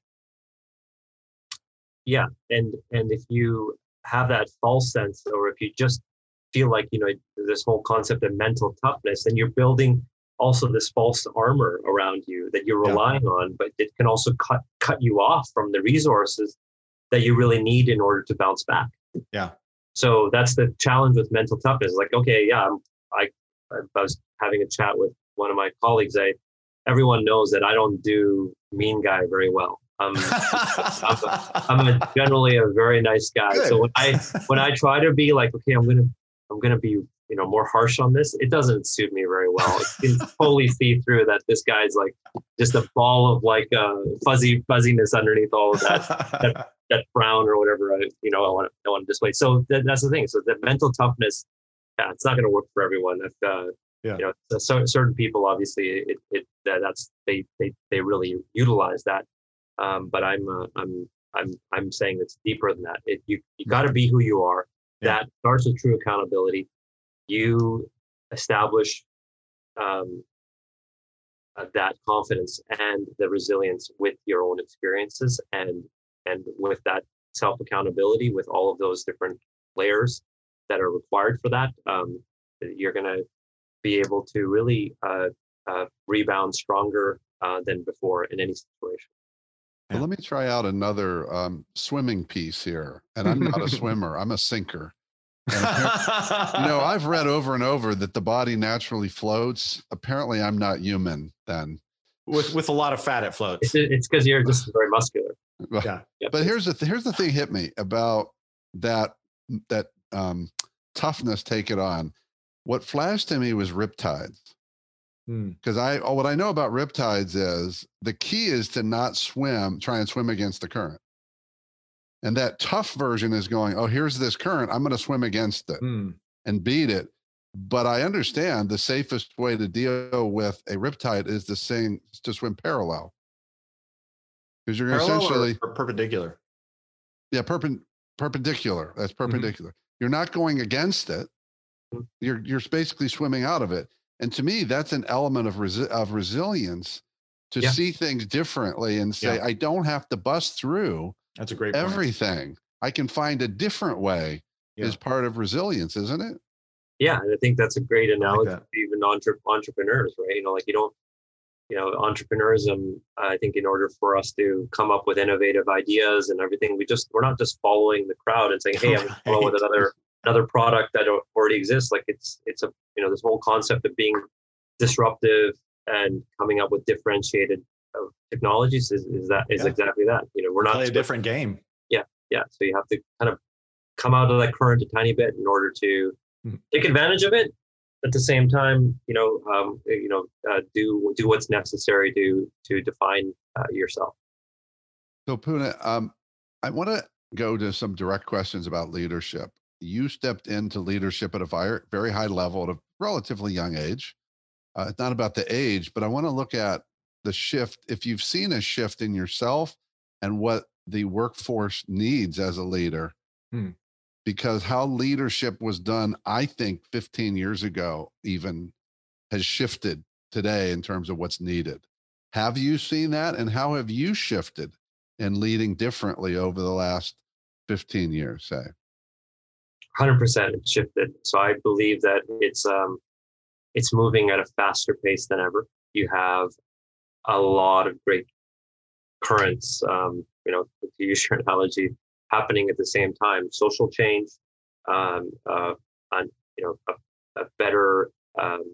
S1: Yeah. And, and if you have that false sense, or if you just feel like, you know, this whole concept of mental toughness, then you're building also this false armor around you that you're relying yeah. on, but it can also cut, cut you off from the resources that you really need in order to bounce back.
S3: Yeah.
S1: So that's the challenge with mental toughness. Like, okay, yeah, I, I was having a chat with one of my colleagues. I, everyone knows that I don't do mean guy very well. Um, I'm, a, I'm a generally a very nice guy. Good. So when I when I try to be like, okay, I'm gonna I'm gonna be you know more harsh on this, it doesn't suit me very well. You can totally see through that this guy's like just a ball of like uh, fuzzy fuzziness underneath all of that that, that frown or whatever I you know I want to I want to display. So that, that's the thing. So the mental toughness, yeah, it's not going to work for everyone. If uh, yeah. you know, so, certain people obviously it, it that, that's they they they really utilize that. Um, but I'm uh, I'm I'm I'm saying it's deeper than that. It, you you got to be who you are. Yeah. That starts with true accountability. You establish um, uh, that confidence and the resilience with your own experiences, and and with that self accountability, with all of those different layers that are required for that. Um, you're going to be able to really uh, uh, rebound stronger uh, than before in any situation.
S2: Well, let me try out another um, swimming piece here. And I'm not a swimmer, I'm a sinker. And you know, I've read over and over that the body naturally floats. Apparently, I'm not human then.
S3: With with a lot of fat, it floats.
S1: It's because you're just very muscular.
S3: Yeah.
S2: But here's the th- here's the thing hit me about that that um, toughness. Take it on. What flashed to me was riptides. Because I, what I know about riptides is the key is to not swim, try and swim against the current. And that tough version is going, oh, here's this current, I'm going to swim against it mm. and beat it. But I understand the safest way to deal with a riptide is the same, to swim parallel. Because you're
S3: parallel
S2: essentially
S3: or, or perpendicular.
S2: Yeah, perpen, perpendicular. That's perpendicular. Mm-hmm. You're not going against it. You're you're basically swimming out of it. And to me, that's an element of resi- of resilience to yeah. see things differently and say, yeah. I don't have to bust through
S3: that's a great
S2: everything.
S3: Point.
S2: I can find a different way yeah. is part of resilience, isn't it?
S1: Yeah. And I think that's a great analogy like for even entre- entrepreneurs, right? You know, like you don't, you know, entrepreneurism, I think in order for us to come up with innovative ideas and everything, we just, we're not just following the crowd and saying, hey, I'm going to follow with another another product that already exists. Like it's, it's a, you know, this whole concept of being disruptive and coming up with differentiated uh, technologies is, is that is yeah. exactly that. You know, we're not
S3: play a different game.
S1: Yeah. Yeah. So you have to kind of come out of that current a tiny bit in order to mm-hmm. take advantage of it. At the same time, you know, um, you know, uh, do do what's necessary to to define uh, yourself.
S2: So, Poonit, um, I want to go to some direct questions about leadership. You stepped into leadership at a very, very high level at a relatively young age. Uh, it's not about the age, but I want to look at the shift. If you've seen a shift in yourself and what the workforce needs as a leader, hmm. because how leadership was done, I think fifteen years ago even, has shifted today in terms of what's needed. Have you seen that? And how have you shifted in leading differently over the last fifteen years, say?
S1: one hundred percent it's shifted. So I believe that it's um, it's moving at a faster pace than ever. You have a lot of great currents, um, you know, to use your analogy, happening at the same time. Social change, um, uh, on, you know, a, a better, um,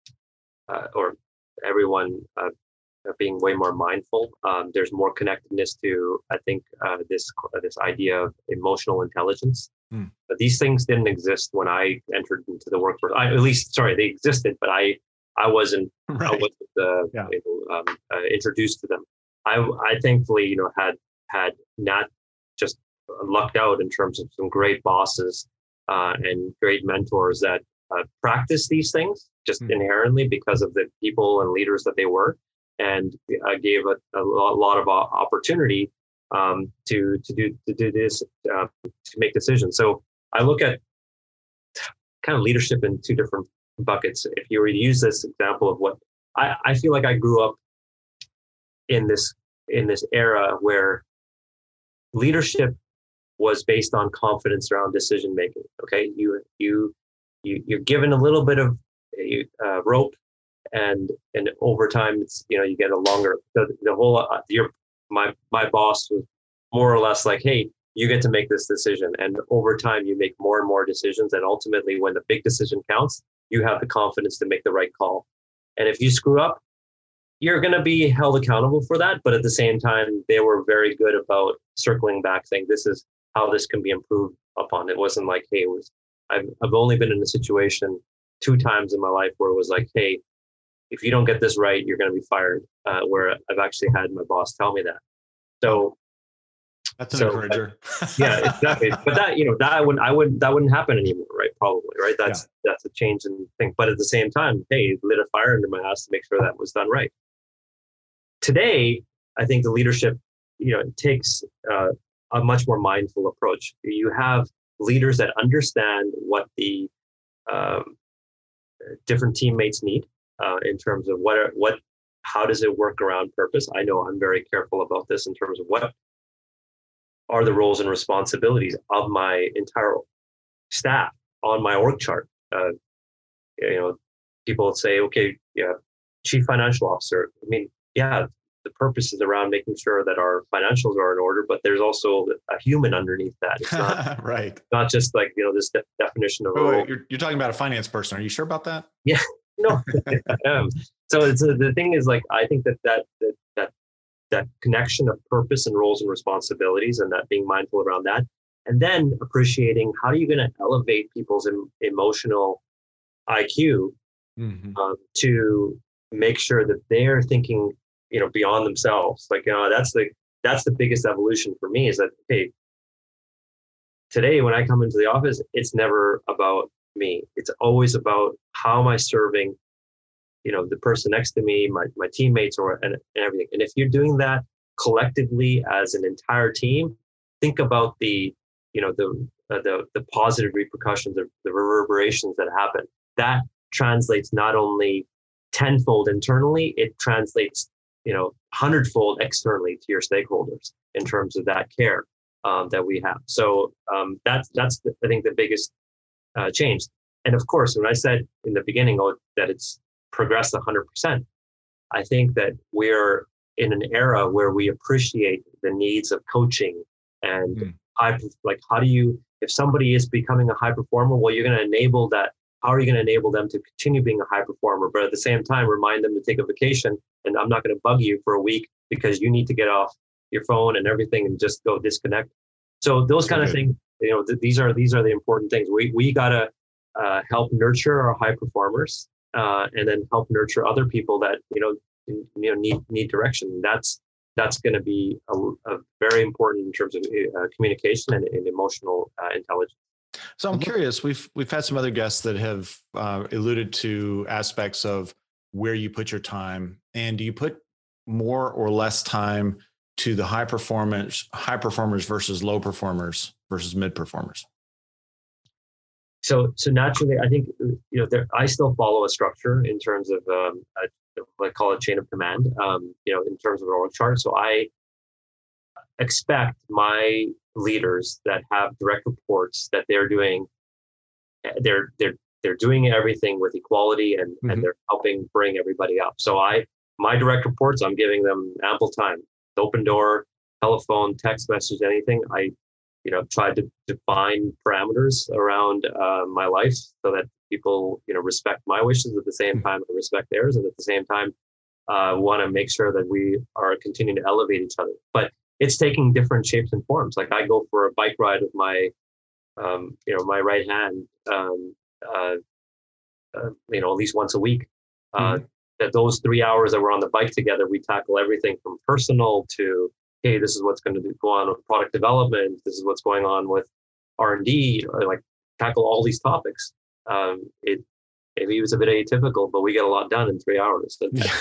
S1: uh, or everyone uh, being way more mindful. Um, there's more connectedness to, I think, uh, this uh, this idea of emotional intelligence. Mm. But these things didn't exist when I entered into the workforce. I, at least, sorry, they existed, but I I wasn't right. I wasn't uh, yeah. you know, um, uh, introduced to them. I I thankfully you know had had not just lucked out in terms of some great bosses uh, and great mentors that uh, practice these things just mm. inherently because of the people and leaders that they were. And I gave a, a lot of opportunity um, to to do to do this uh, to make decisions. So I look at kind of leadership in two different buckets. If you were to use this example of what I, I feel like I grew up in this in this era where leadership was based on confidence around decision making. Okay, you you you you're given a little bit of uh, rope. And and over time, it's you know you get a longer. The, the whole uh, your my my boss was more or less like, hey, you get to make this decision, and over time you make more and more decisions, and ultimately, when the big decision counts, you have the confidence to make the right call. And if you screw up, you're going to be held accountable for that. But at the same time, they were very good about circling back, saying this is how this can be improved upon. It wasn't like, hey, it was. I've I've only been in a situation two times in my life where it was like, hey, if you don't get this right, you're going to be fired. Uh, where I've actually had my boss tell me that. So
S3: that's an
S1: so,
S3: encourager.
S1: yeah, exactly. But that you know that wouldn't I would that wouldn't happen anymore, right? Probably, right? That's yeah. that's a change in thing. But at the same time, hey, it lit a fire under my ass to make sure that was done right. Today, I think the leadership, you know, it takes uh, a much more mindful approach. You have leaders that understand what the um, different teammates need. Uh, in terms of what, are, what, how does it work around purpose? I know I'm very careful about this in terms of what are the roles and responsibilities of my entire staff on my org chart. Uh, you know, people would say, okay, yeah, chief financial officer. I mean, yeah, the purpose is around making sure that our financials are in order, but there's also a human underneath that. It's not
S3: right.
S1: Not just like, you know, this de- definition of
S3: wait,
S1: role.
S3: wait, you're, you're talking about a finance person. Are you sure about that?
S1: Yeah. No, um, so it's uh, the thing is like I think that that, that that that connection of purpose and roles and responsibilities, and that being mindful around that, and then appreciating how are you going to elevate people's em- emotional I Q mm-hmm. um, to make sure that they're thinking, you know, beyond themselves. Like, you know, that's the that's the biggest evolution for me is that hey, today when I come into the office, it's never about me. It's always about how am I serving, you know, the person next to me, my my teammates, or and, and everything. And if you're doing that collectively as an entire team, think about the, you know, the uh, the the positive repercussions of the reverberations that happen. That translates not only tenfold internally, it translates, you know, hundredfold externally to your stakeholders in terms of that care um, that we have. So um, that's that's the, I think the biggest Uh, changed. And of course, when I said in the beginning oh, that it's progressed one hundred percent, I think that we're in an era where we appreciate the needs of coaching and mm. high, like how do you, if somebody is becoming a high performer, well, you're going to enable that. How are you going to enable them to continue being a high performer, but at the same time, remind them to take a vacation and I'm not going to bug you for a week because you need to get off your phone and everything and just go disconnect. So those kind of things, you know, th- these are these are the important things. We we gotta uh, help nurture our high performers, uh, and then help nurture other people that you know you know need need direction. That's that's going to be a, a very important in terms of uh, communication and, and emotional uh, intelligence.
S3: So I'm curious. We've we've had some other guests that have uh, alluded to aspects of where you put your time, and do you put more or less time to the high performance high performers versus low performers versus mid performers?
S1: So, so naturally, I think you know there, I still follow a structure in terms of um, a, what I call a chain of command. Um, you know, in terms of an org chart. So I expect my leaders that have direct reports that they're doing, they're they're they're doing everything with equality and mm-hmm. and they're helping bring everybody up. So I my direct reports, I'm giving them ample time. Open door, telephone, text message, anything. I you know, tried to define parameters around uh, my life so that people, you know, respect my wishes at the same time and respect theirs, and at the same time, uh, want to make sure that we are continuing to elevate each other. But it's taking different shapes and forms. Like I go for a bike ride with my, um, you know, my right hand, um, uh, uh, you know, at least once a week. Uh, mm-hmm. That those three hours that we're on the bike together, we tackle everything from personal to, hey, this is what's going to go on with product development. This is what's going on with R and D. Like tackle all these topics. Um, it maybe it was a bit atypical, but we get a lot done in three hours. And, and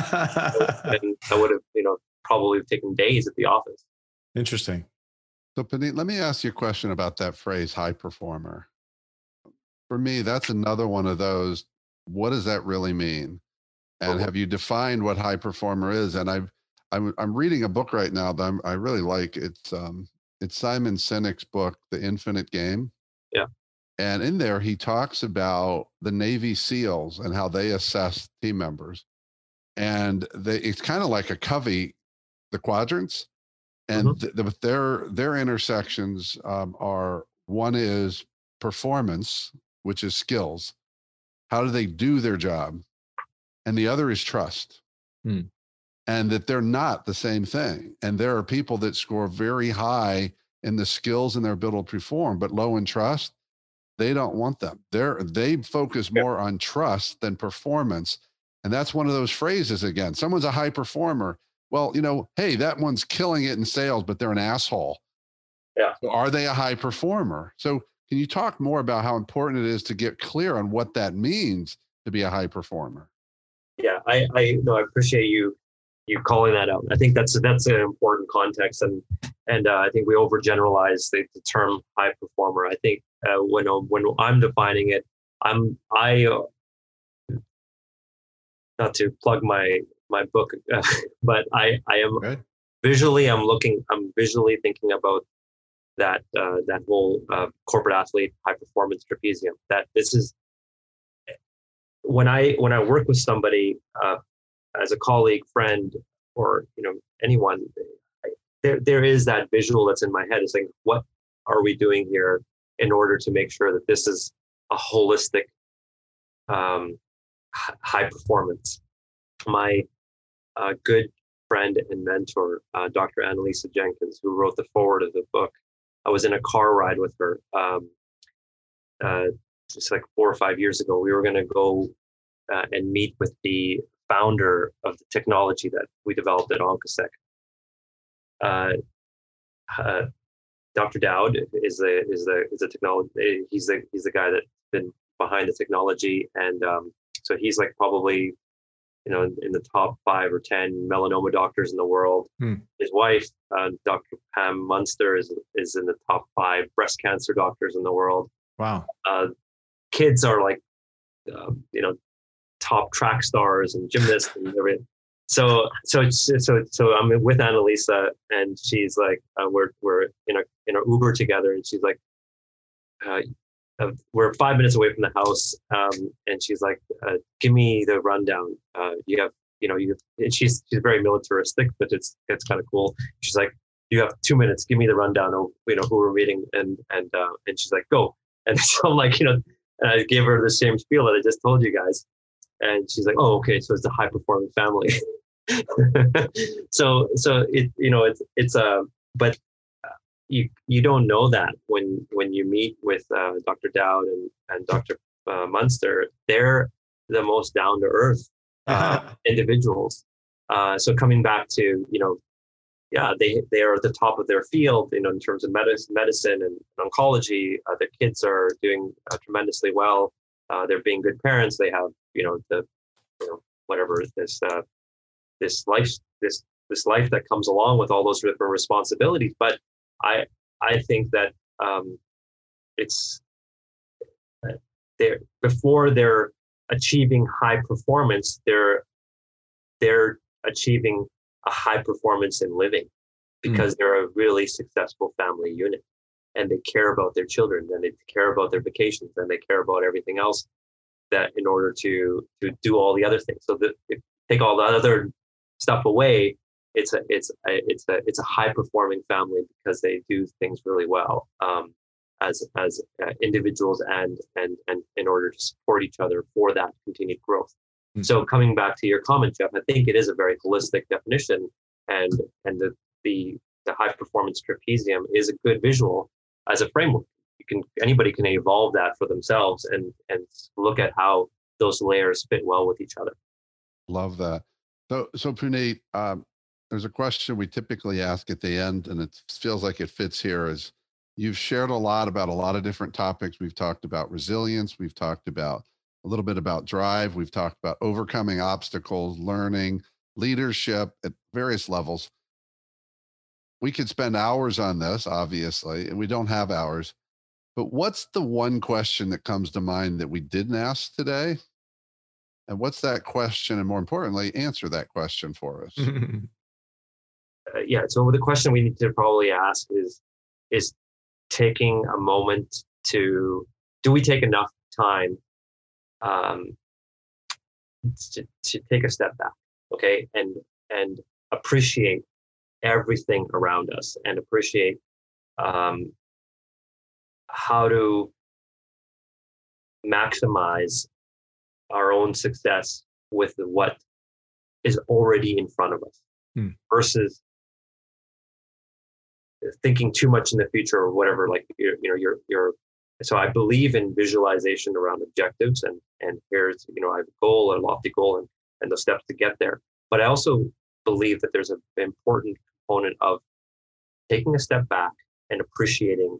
S1: I would have, you know, probably taken days at the office.
S3: Interesting.
S2: So, Puneet, let me ask you a question about that phrase, high performer. For me, that's another one of those. What does that really mean? And have you defined what high performer is? And I've I'm I'm reading a book right now that I'm, I really like. It's um it's Simon Sinek's book, The Infinite Game.
S1: Yeah.
S2: And in there he talks about the Navy SEALs and how they assess team members. And they it's kind of like a Covey, the quadrants, and mm-hmm. the, the, their their intersections um, are one is performance, which is skills. How do they do their job? And the other is trust. Hmm. And that they're not the same thing. And there are people that score very high in the skills and their ability to perform, but low in trust. They don't want them. They're, they focus more on trust than performance. And that's one of those phrases again. Someone's a high performer. Well, you know, hey, that one's killing it in sales, but they're an asshole.
S1: Yeah.
S2: So are they a high performer? So can you talk more about how important it is to get clear on what that means to be a high performer?
S1: Yeah, I, I no, I appreciate you you calling that out. I think that's that's an important context, and and uh, I think we overgeneralize the, the term high performer. I think uh, when when I'm defining it, I'm I uh, not to plug my my book, uh, but I I am okay. visually I'm looking I'm visually thinking about that uh, that whole uh, corporate athlete high performance trapezium. That this is when I when I work with somebody. Uh, as a colleague, friend, or, you know, anyone, I, there there is that visual that's in my head. It's like, what are we doing here in order to make sure that this is a holistic, um, high performance? My uh, good friend and mentor, uh, Doctor Annalisa Jenkins, who wrote the foreword of the book, I was in a car ride with her um, uh, just like four or five years ago. We were going to go uh, and meet with the founder of the technology that we developed at OncoSec. Uh, uh, Doctor Dowd is the is the is the technology. He's the he's the guy that's been behind the technology, and um, so he's like probably, you know, in, in the top five or ten melanoma doctors in the world. Hmm. His wife, uh, Doctor Pam Munster, is is in the top five breast cancer doctors in the world.
S3: Wow.
S1: Uh, kids are like, uh, you know. top track stars and gymnasts and everything. So, so, so, so I'm with Annalisa, and she's like, uh, we're we're in a in an Uber together, and she's like, uh, uh, we're five minutes away from the house, um, and she's like, uh, give me the rundown. Uh, you have, you know, you. And she's she's very militaristic, but it's it's kind of cool. She's like, you have two minutes. Give me the rundown of, you know, who we're meeting, and and uh, and she's like, go. And so I'm like, you know, and I gave her the same spiel that I just told you guys. And she's like, oh, okay, so it's a high performing family. so, so it, you know, it's, it's a, uh, but, uh, you you don't know that when when you meet with uh, Doctor Dowd and and Doctor Uh, Munster. They're the most down to earth uh, individuals. Uh, so coming back to, you know, yeah, they they are at the top of their field, you know, in terms of medicine, medicine and oncology. Uh, their kids are doing uh, tremendously well. Uh, they're being good parents. They have, you know, the, you know, whatever this uh, this life this this life that comes along with all those different responsibilities. But I I think that um, it's they're before they're achieving high performance, they're they're achieving a high performance in living because mm. they're a really successful family unit, and they care about their children, and they care about their vacations, and they care about everything else that in order to to do all the other things. So that if you take all the other stuff away, it's a it's a, it's a it's a high performing family because they do things really well um, as as uh, individuals and and and in order to support each other for that continued growth. Mm-hmm. So coming back to your comment, Jeff, I think it is a very holistic definition, and and the the the high performance trapezium is a good visual as a framework. You can anybody can evolve that for themselves and and look at how those layers fit well with each other.
S2: Love that. So so Puneet, um, there's a question we typically ask at the end, and it feels like it fits here. Is you've shared a lot about a lot of different topics. We've talked about resilience. We've talked about a little bit about drive. We've talked about overcoming obstacles, learning, leadership at various levels. We could spend hours on this, obviously, and we don't have hours. But what's the one question that comes to mind that we didn't ask today? And what's that question? And more importantly, answer that question for us.
S1: uh, yeah. So the question we need to probably ask is, is taking a moment to, do we take enough time um, to, to take a step back, okay? And, and appreciate everything around us and appreciate um, how to maximize our own success with what is already in front of us hmm. versus thinking too much in the future or whatever. Like you're, you know, you're, you're. So I believe in visualization around objectives, and and here's, you know, I have a goal, a lofty goal, and and the steps to get there. But I also believe that there's an important component of taking a step back and appreciating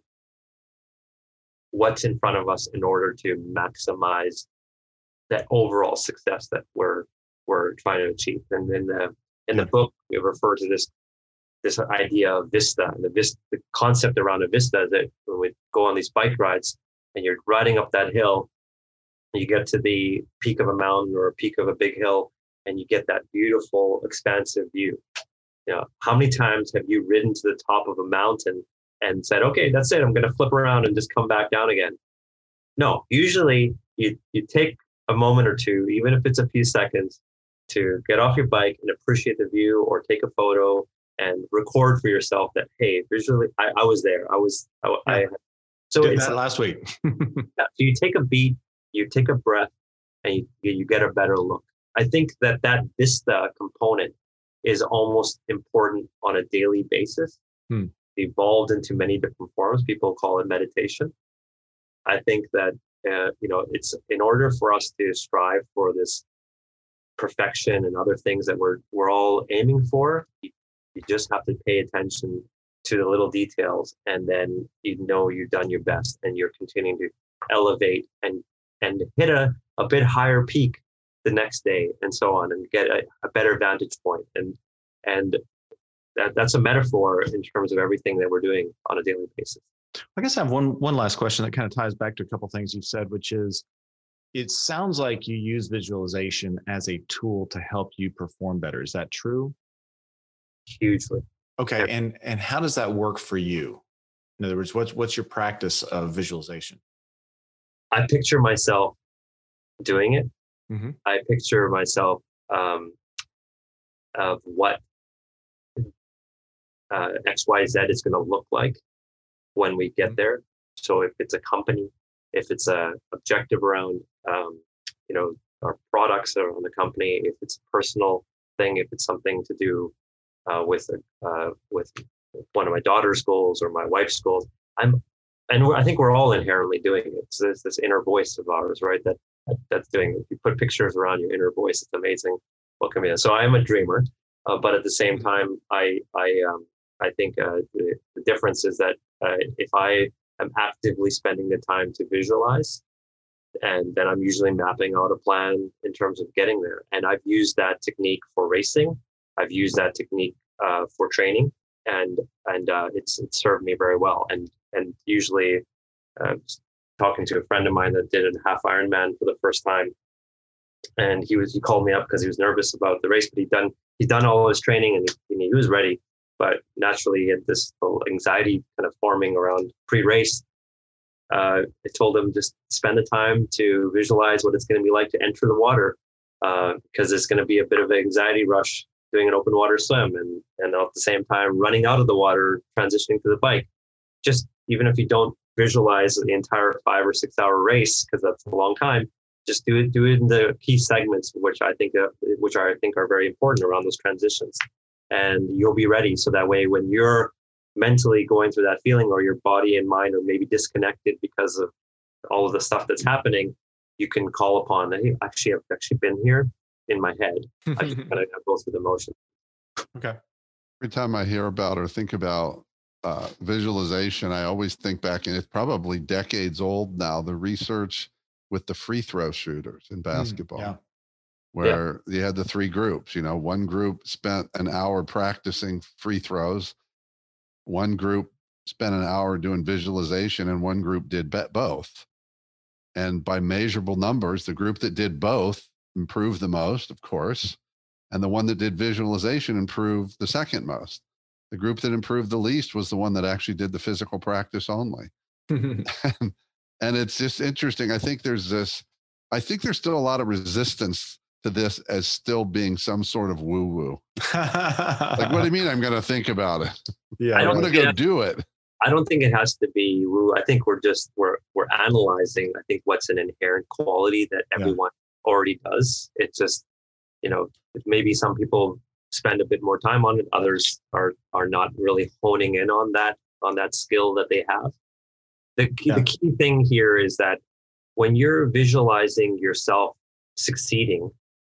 S1: what's in front of us in order to maximize that overall success that we're we're trying to achieve. And in the in the book, we refer to this this idea of vista, and the vista, the concept around a vista, that when we go on these bike rides and you're riding up that hill, you get to the peak of a mountain or a peak of a big hill, and you get that beautiful, expansive view. You know, how many times have you ridden to the top of a mountain and said, okay, that's it, I'm going to flip around and just come back down again? No, usually you you take a moment or two, even if it's a few seconds, to get off your bike and appreciate the view, or take a photo and record for yourself that, hey, visually, I, I was there. I was, I, I so
S3: did
S1: it's
S3: that last week.
S1: So you take a beat, you take a breath, and you, you get a better look. I think that that vista component is almost important on a daily basis. Hmm. Evolved into many different forms. People call it meditation. I think that, uh, you know, it's in order for us to strive for this perfection and other things that we're we're all aiming for, you, you just have to pay attention to the little details, and then you know you've done your best, and you're continuing to elevate and and hit a, a bit higher peak the next day, and so on, and get a, a better vantage point. And and that that's a metaphor in terms of everything that we're doing on a daily basis.
S3: I guess I have one one last question that kind of ties back to a couple of things you've said, which is, it sounds like you use visualization as a tool to help you perform better. Is that true?
S1: Hugely.
S3: Okay.
S1: Yeah.
S3: And and how does that work for you? In other words, what's what's your practice of visualization?
S1: I picture myself doing it. Mm-hmm. I picture myself um, of what uh, X Y Z is going to look like when we get mm-hmm. there. So if it's a company, if it's a objective around, um, you know, our products around the company, if it's a personal thing, if it's something to do uh, with uh, with one of my daughter's goals or my wife's goals. I'm, and I think we're all inherently doing it. It's this, this inner voice of ours, right? That that's doing it. You put pictures around your inner voice. It's amazing what can be done. So I am a dreamer, uh, but at the same time, I I um, I think uh, the, the difference is that uh, if I am actively spending the time to visualize, and then I'm usually mapping out a plan in terms of getting there. And I've used that technique for racing. I've used that technique uh, for training, and and uh, it's it's served me very well. And and usually, uh, talking to a friend of mine that did a half Ironman for the first time, and he was he called me up because he was nervous about the race, but he'd done he'd done all his training and he, and he was ready. But naturally, he had this little anxiety kind of forming around pre-race. Uh, I told him just spend the time to visualize what it's going to be like to enter the water, uh, because it's going to be a bit of an anxiety rush doing an open water swim, and and at the same time running out of the water, transitioning to the bike. Just even if you don't visualize the entire five or six hour race, because that's a long time, just do it do it in the key segments, which I think uh, which I think are very important around those transitions, and you'll be ready. So that way, when you're mentally going through that feeling, or your body and mind are maybe disconnected because of all of the stuff that's happening, you can call upon, hey, actually, I've actually been here in my head. I just kind of go through the motion.
S3: Okay.
S2: Every time I hear about or think about uh, visualization, I always think back, and it's probably decades old now, the research with the free throw shooters in basketball.
S3: Mm, yeah.
S2: Where yeah. you had the three groups, you know, one group spent an hour practicing free throws, one group spent an hour doing visualization, and one group did both. And by measurable numbers, the group that did both improved the most, of course, and the one that did visualization improved the second most. The group that improved the least was the one that actually did the physical practice only. and, and it's just interesting. I think there's this, I think there's still a lot of resistance to this as still being some sort of woo-woo. Like, what do you mean I'm going to think about it?
S3: Yeah,
S2: I'm going to go
S1: it,
S2: do it.
S1: I don't think it has to be woo. I think we're just, we're, we're analyzing, I think, what's an inherent quality that everyone yeah. already does. It's just, you know, maybe some people spend a bit more time on it. Others are, are not really honing in on that, on that skill that they have. The key, yeah. the key thing here is that when you're visualizing yourself succeeding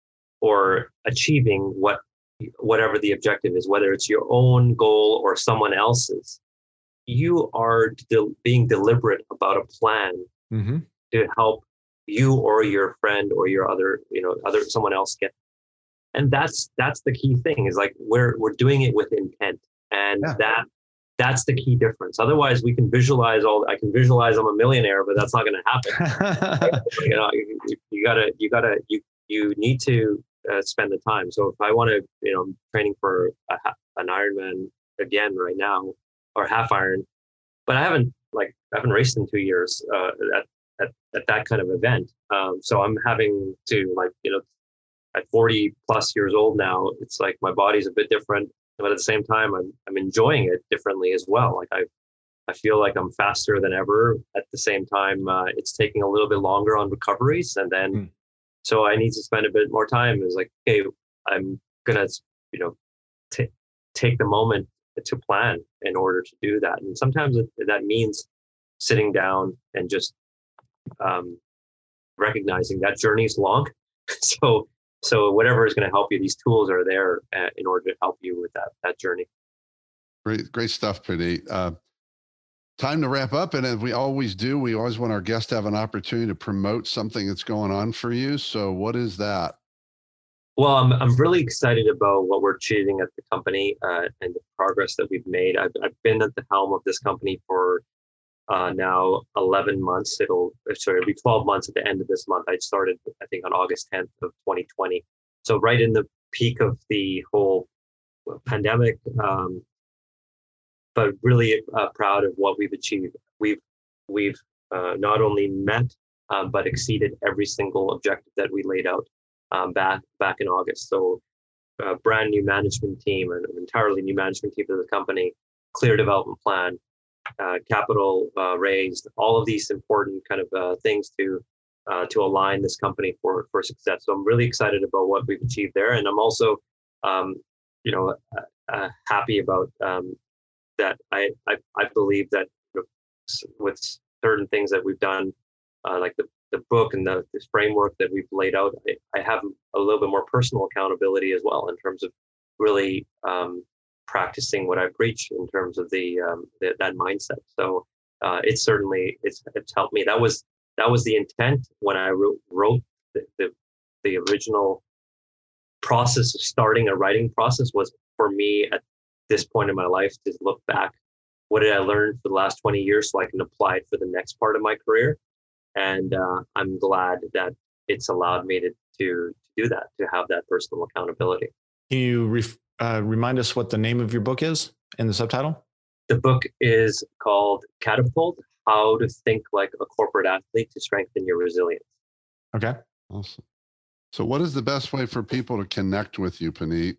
S1: or achieving what, whatever the objective is, whether it's your own goal or someone else's, you are de- being deliberate about a plan
S3: mm-hmm.
S1: to help you or your friend or your other, you know, other someone else get. And that's that's the key thing, is like we're we're doing it with intent, and yeah. that that's the key difference. Otherwise, we can visualize all. I can visualize I'm a millionaire, but that's not going to happen. you know, you, you gotta you gotta you you need to uh, spend the time. So if I want to, you know, I'm training for a, an Ironman again right now, or half Iron, but I haven't like I haven't raced in two years uh, at, at at that kind of event. Um, so I'm having to, like, you know, at forty plus years old now, it's like my body's a bit different, but at the same time, I'm I'm enjoying it differently as well. Like I I feel like I'm faster than ever. At the same time, uh, it's taking a little bit longer on recoveries, and then mm. so I need to spend a bit more time. It's like, okay, I'm gonna, you know, t- take the moment to plan in order to do that. And sometimes it, that means sitting down and just um, recognizing that journey is long. so, so whatever is going to help you, these tools are there uh, in order to help you with that, that journey.
S2: Great, great stuff, Puneet. Uh, time to wrap up. And as we always do, we always want our guests to have an opportunity to promote something that's going on for you. So what is that?
S1: Well, I'm I'm really excited about what we're achieving at the company uh, and the progress that we've made. I've I've been at the helm of this company for uh, now eleven months. It'll sorry, it'll be twelve months at the end of this month. I started, I think, on August tenth of twenty twenty. So right in the peak of the whole pandemic, um, but really uh, proud of what we've achieved. We've we've uh, not only met um, but exceeded every single objective that we laid out. Um, back back in August. So a brand new management team, an entirely new management team for the company, clear development plan, uh, capital uh, raised, all of these important kind of uh, things to uh, to align this company for for success. So I'm really excited about what we've achieved there, and I'm also, um, you know, uh, uh, happy about um, that I, I, I believe that with certain things that we've done, uh, like the, the book and the this framework that we've laid out, I, I have a little bit more personal accountability as well in terms of really um, practicing what I preach in terms of the, um, the that mindset. So uh, it's certainly it's it's helped me. That was that was the intent when I wrote, wrote the, the the original process of starting a writing process was for me at this point in my life to look back. What did I learn for the last twenty years so I can apply it for the next part of my career? And uh, I'm glad that it's allowed me to, to, to do that, to have that personal accountability.
S3: Can you ref, uh, remind us what the name of your book is and the subtitle?
S1: The book is called Catapult, How to Think Like a Corporate Athlete to Strengthen Your Resilience.
S3: Okay.
S2: Awesome. So what is the best way for people to connect with you, Puneet?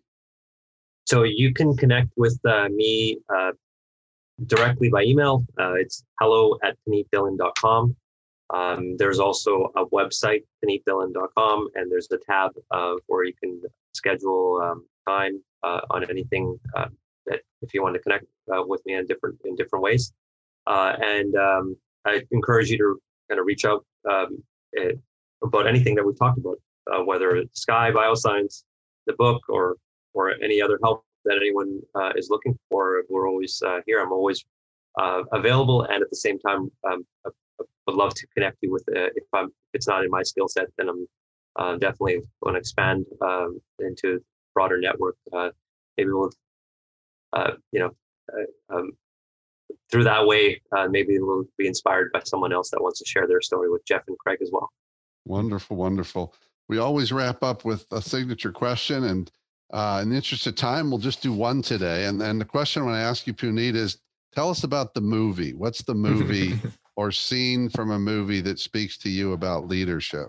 S1: So you can connect with uh, me uh, directly by email. Uh, it's hello at puneet dhillon dot com. Um, there's also a website, puneet dhillon dot com, and there's the tab uh, where you can schedule um, time uh, on anything uh, that if you want to connect uh, with me in different in different ways. Uh, and um, I encourage you to kind of reach out um, about anything that we've talked about, uh, whether it's Sky, Bioscience, the book, or or any other help that anyone uh, is looking for. We're always uh, here. I'm always uh, available, and at the same time, um, I, I would love to connect you with. Uh, if I'm, if it's not in my skill set, then I'm uh, definitely going to expand um, into broader network. Uh, maybe we'll, uh, you know, uh, um, through that way, uh, maybe we'll be inspired by someone else that wants to share their story with Jeff and Craig as well.
S2: Wonderful, wonderful. We always wrap up with a signature question, and Uh, in the interest of time, we'll just do one today. And then the question I want to ask you, Puneet, is tell us about the movie. What's the movie or scene from a movie that speaks to you about leadership?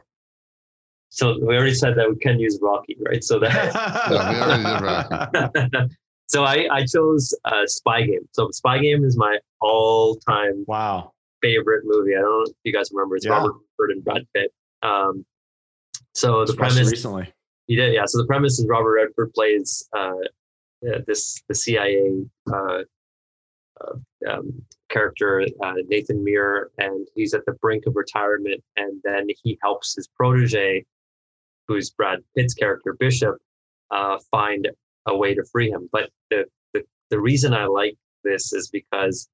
S1: So we already said that we can use Rocky, right? So that
S2: yeah, we already did Rocky.
S1: So I, I chose uh, Spy Game. So Spy Game is my all-time
S3: wow
S1: favorite movie. I don't know if you guys remember. It's yeah. Robert Redford and Brad Pitt. Um, so the
S3: Especially
S1: premise
S3: recently.
S1: He did, yeah. So the premise is Robert Redford plays uh, this the C I A uh, uh, um, character uh, Nathan Muir, and he's at the brink of retirement, and then he helps his protege, who's Brad Pitt's character Bishop, uh, find a way to free him. But the, the the reason I like this is because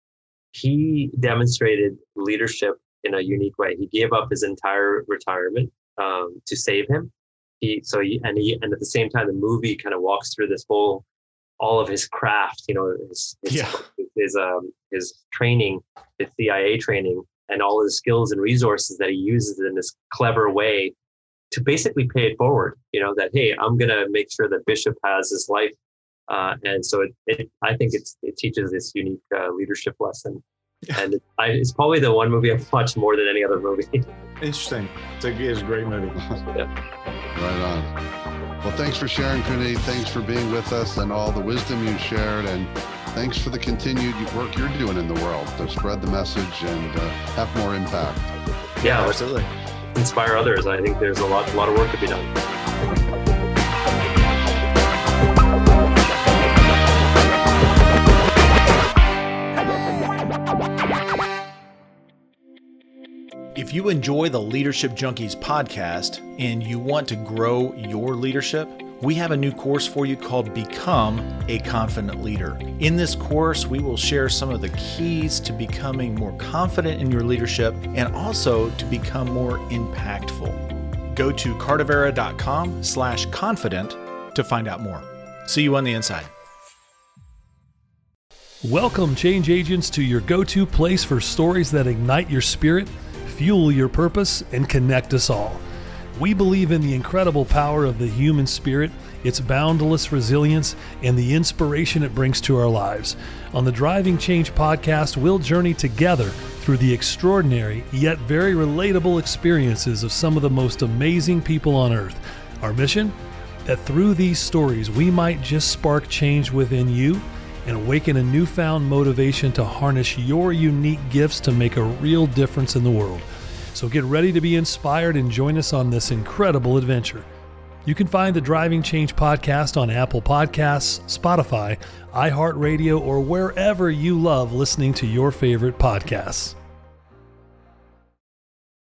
S1: he demonstrated leadership in a unique way. He gave up his entire retirement um, to save him. He, so he, and he, and at the same time, the movie kind of walks through this whole, all of his craft, you know, his, his,
S3: yeah.
S1: his, um, his training, his C I A training, and all his skills and resources that he uses in this clever way to basically pay it forward. You know, that, hey, I'm going to make sure that Bishop has his life. Uh, and so it, it, I think it's, it teaches this unique uh, leadership lesson. And it, I, it's probably the one movie I've watched more than any other movie.
S3: Interesting. It's a, it's a great movie.
S1: Yeah.
S2: Right on. Well, thanks for sharing, Puneet. Thanks for being with us and all the wisdom you shared. And thanks for the continued work you're doing in the world to spread the message and uh, have more impact.
S1: Yeah,
S3: absolutely.
S1: Inspire others. I think there's a lot, a lot of work to be done.
S6: If you enjoy the Leadership Junkies podcast and you want to grow your leadership, we have a new course for you called Become a Confident Leader. In this course, we will share some of the keys to becoming more confident in your leadership and also to become more impactful. Go to cardavera.com slash confident to find out more. See you on the inside.
S5: Welcome, change agents, to your go-to place for stories that ignite your spirit, fuel your purpose, and connect us all. We believe in the incredible power of the human spirit, its boundless resilience, and the inspiration it brings to our lives. On the Driving Change podcast, we'll journey together through the extraordinary yet very relatable experiences of some of the most amazing people on earth. Our mission? That through these stories, we might just spark change within you and awaken a newfound motivation to harness your unique gifts to make a real difference in the world. So get ready to be inspired and join us on this incredible adventure. You can find the Driving Change podcast on Apple Podcasts, Spotify, iHeartRadio, or wherever you love listening to your favorite podcasts.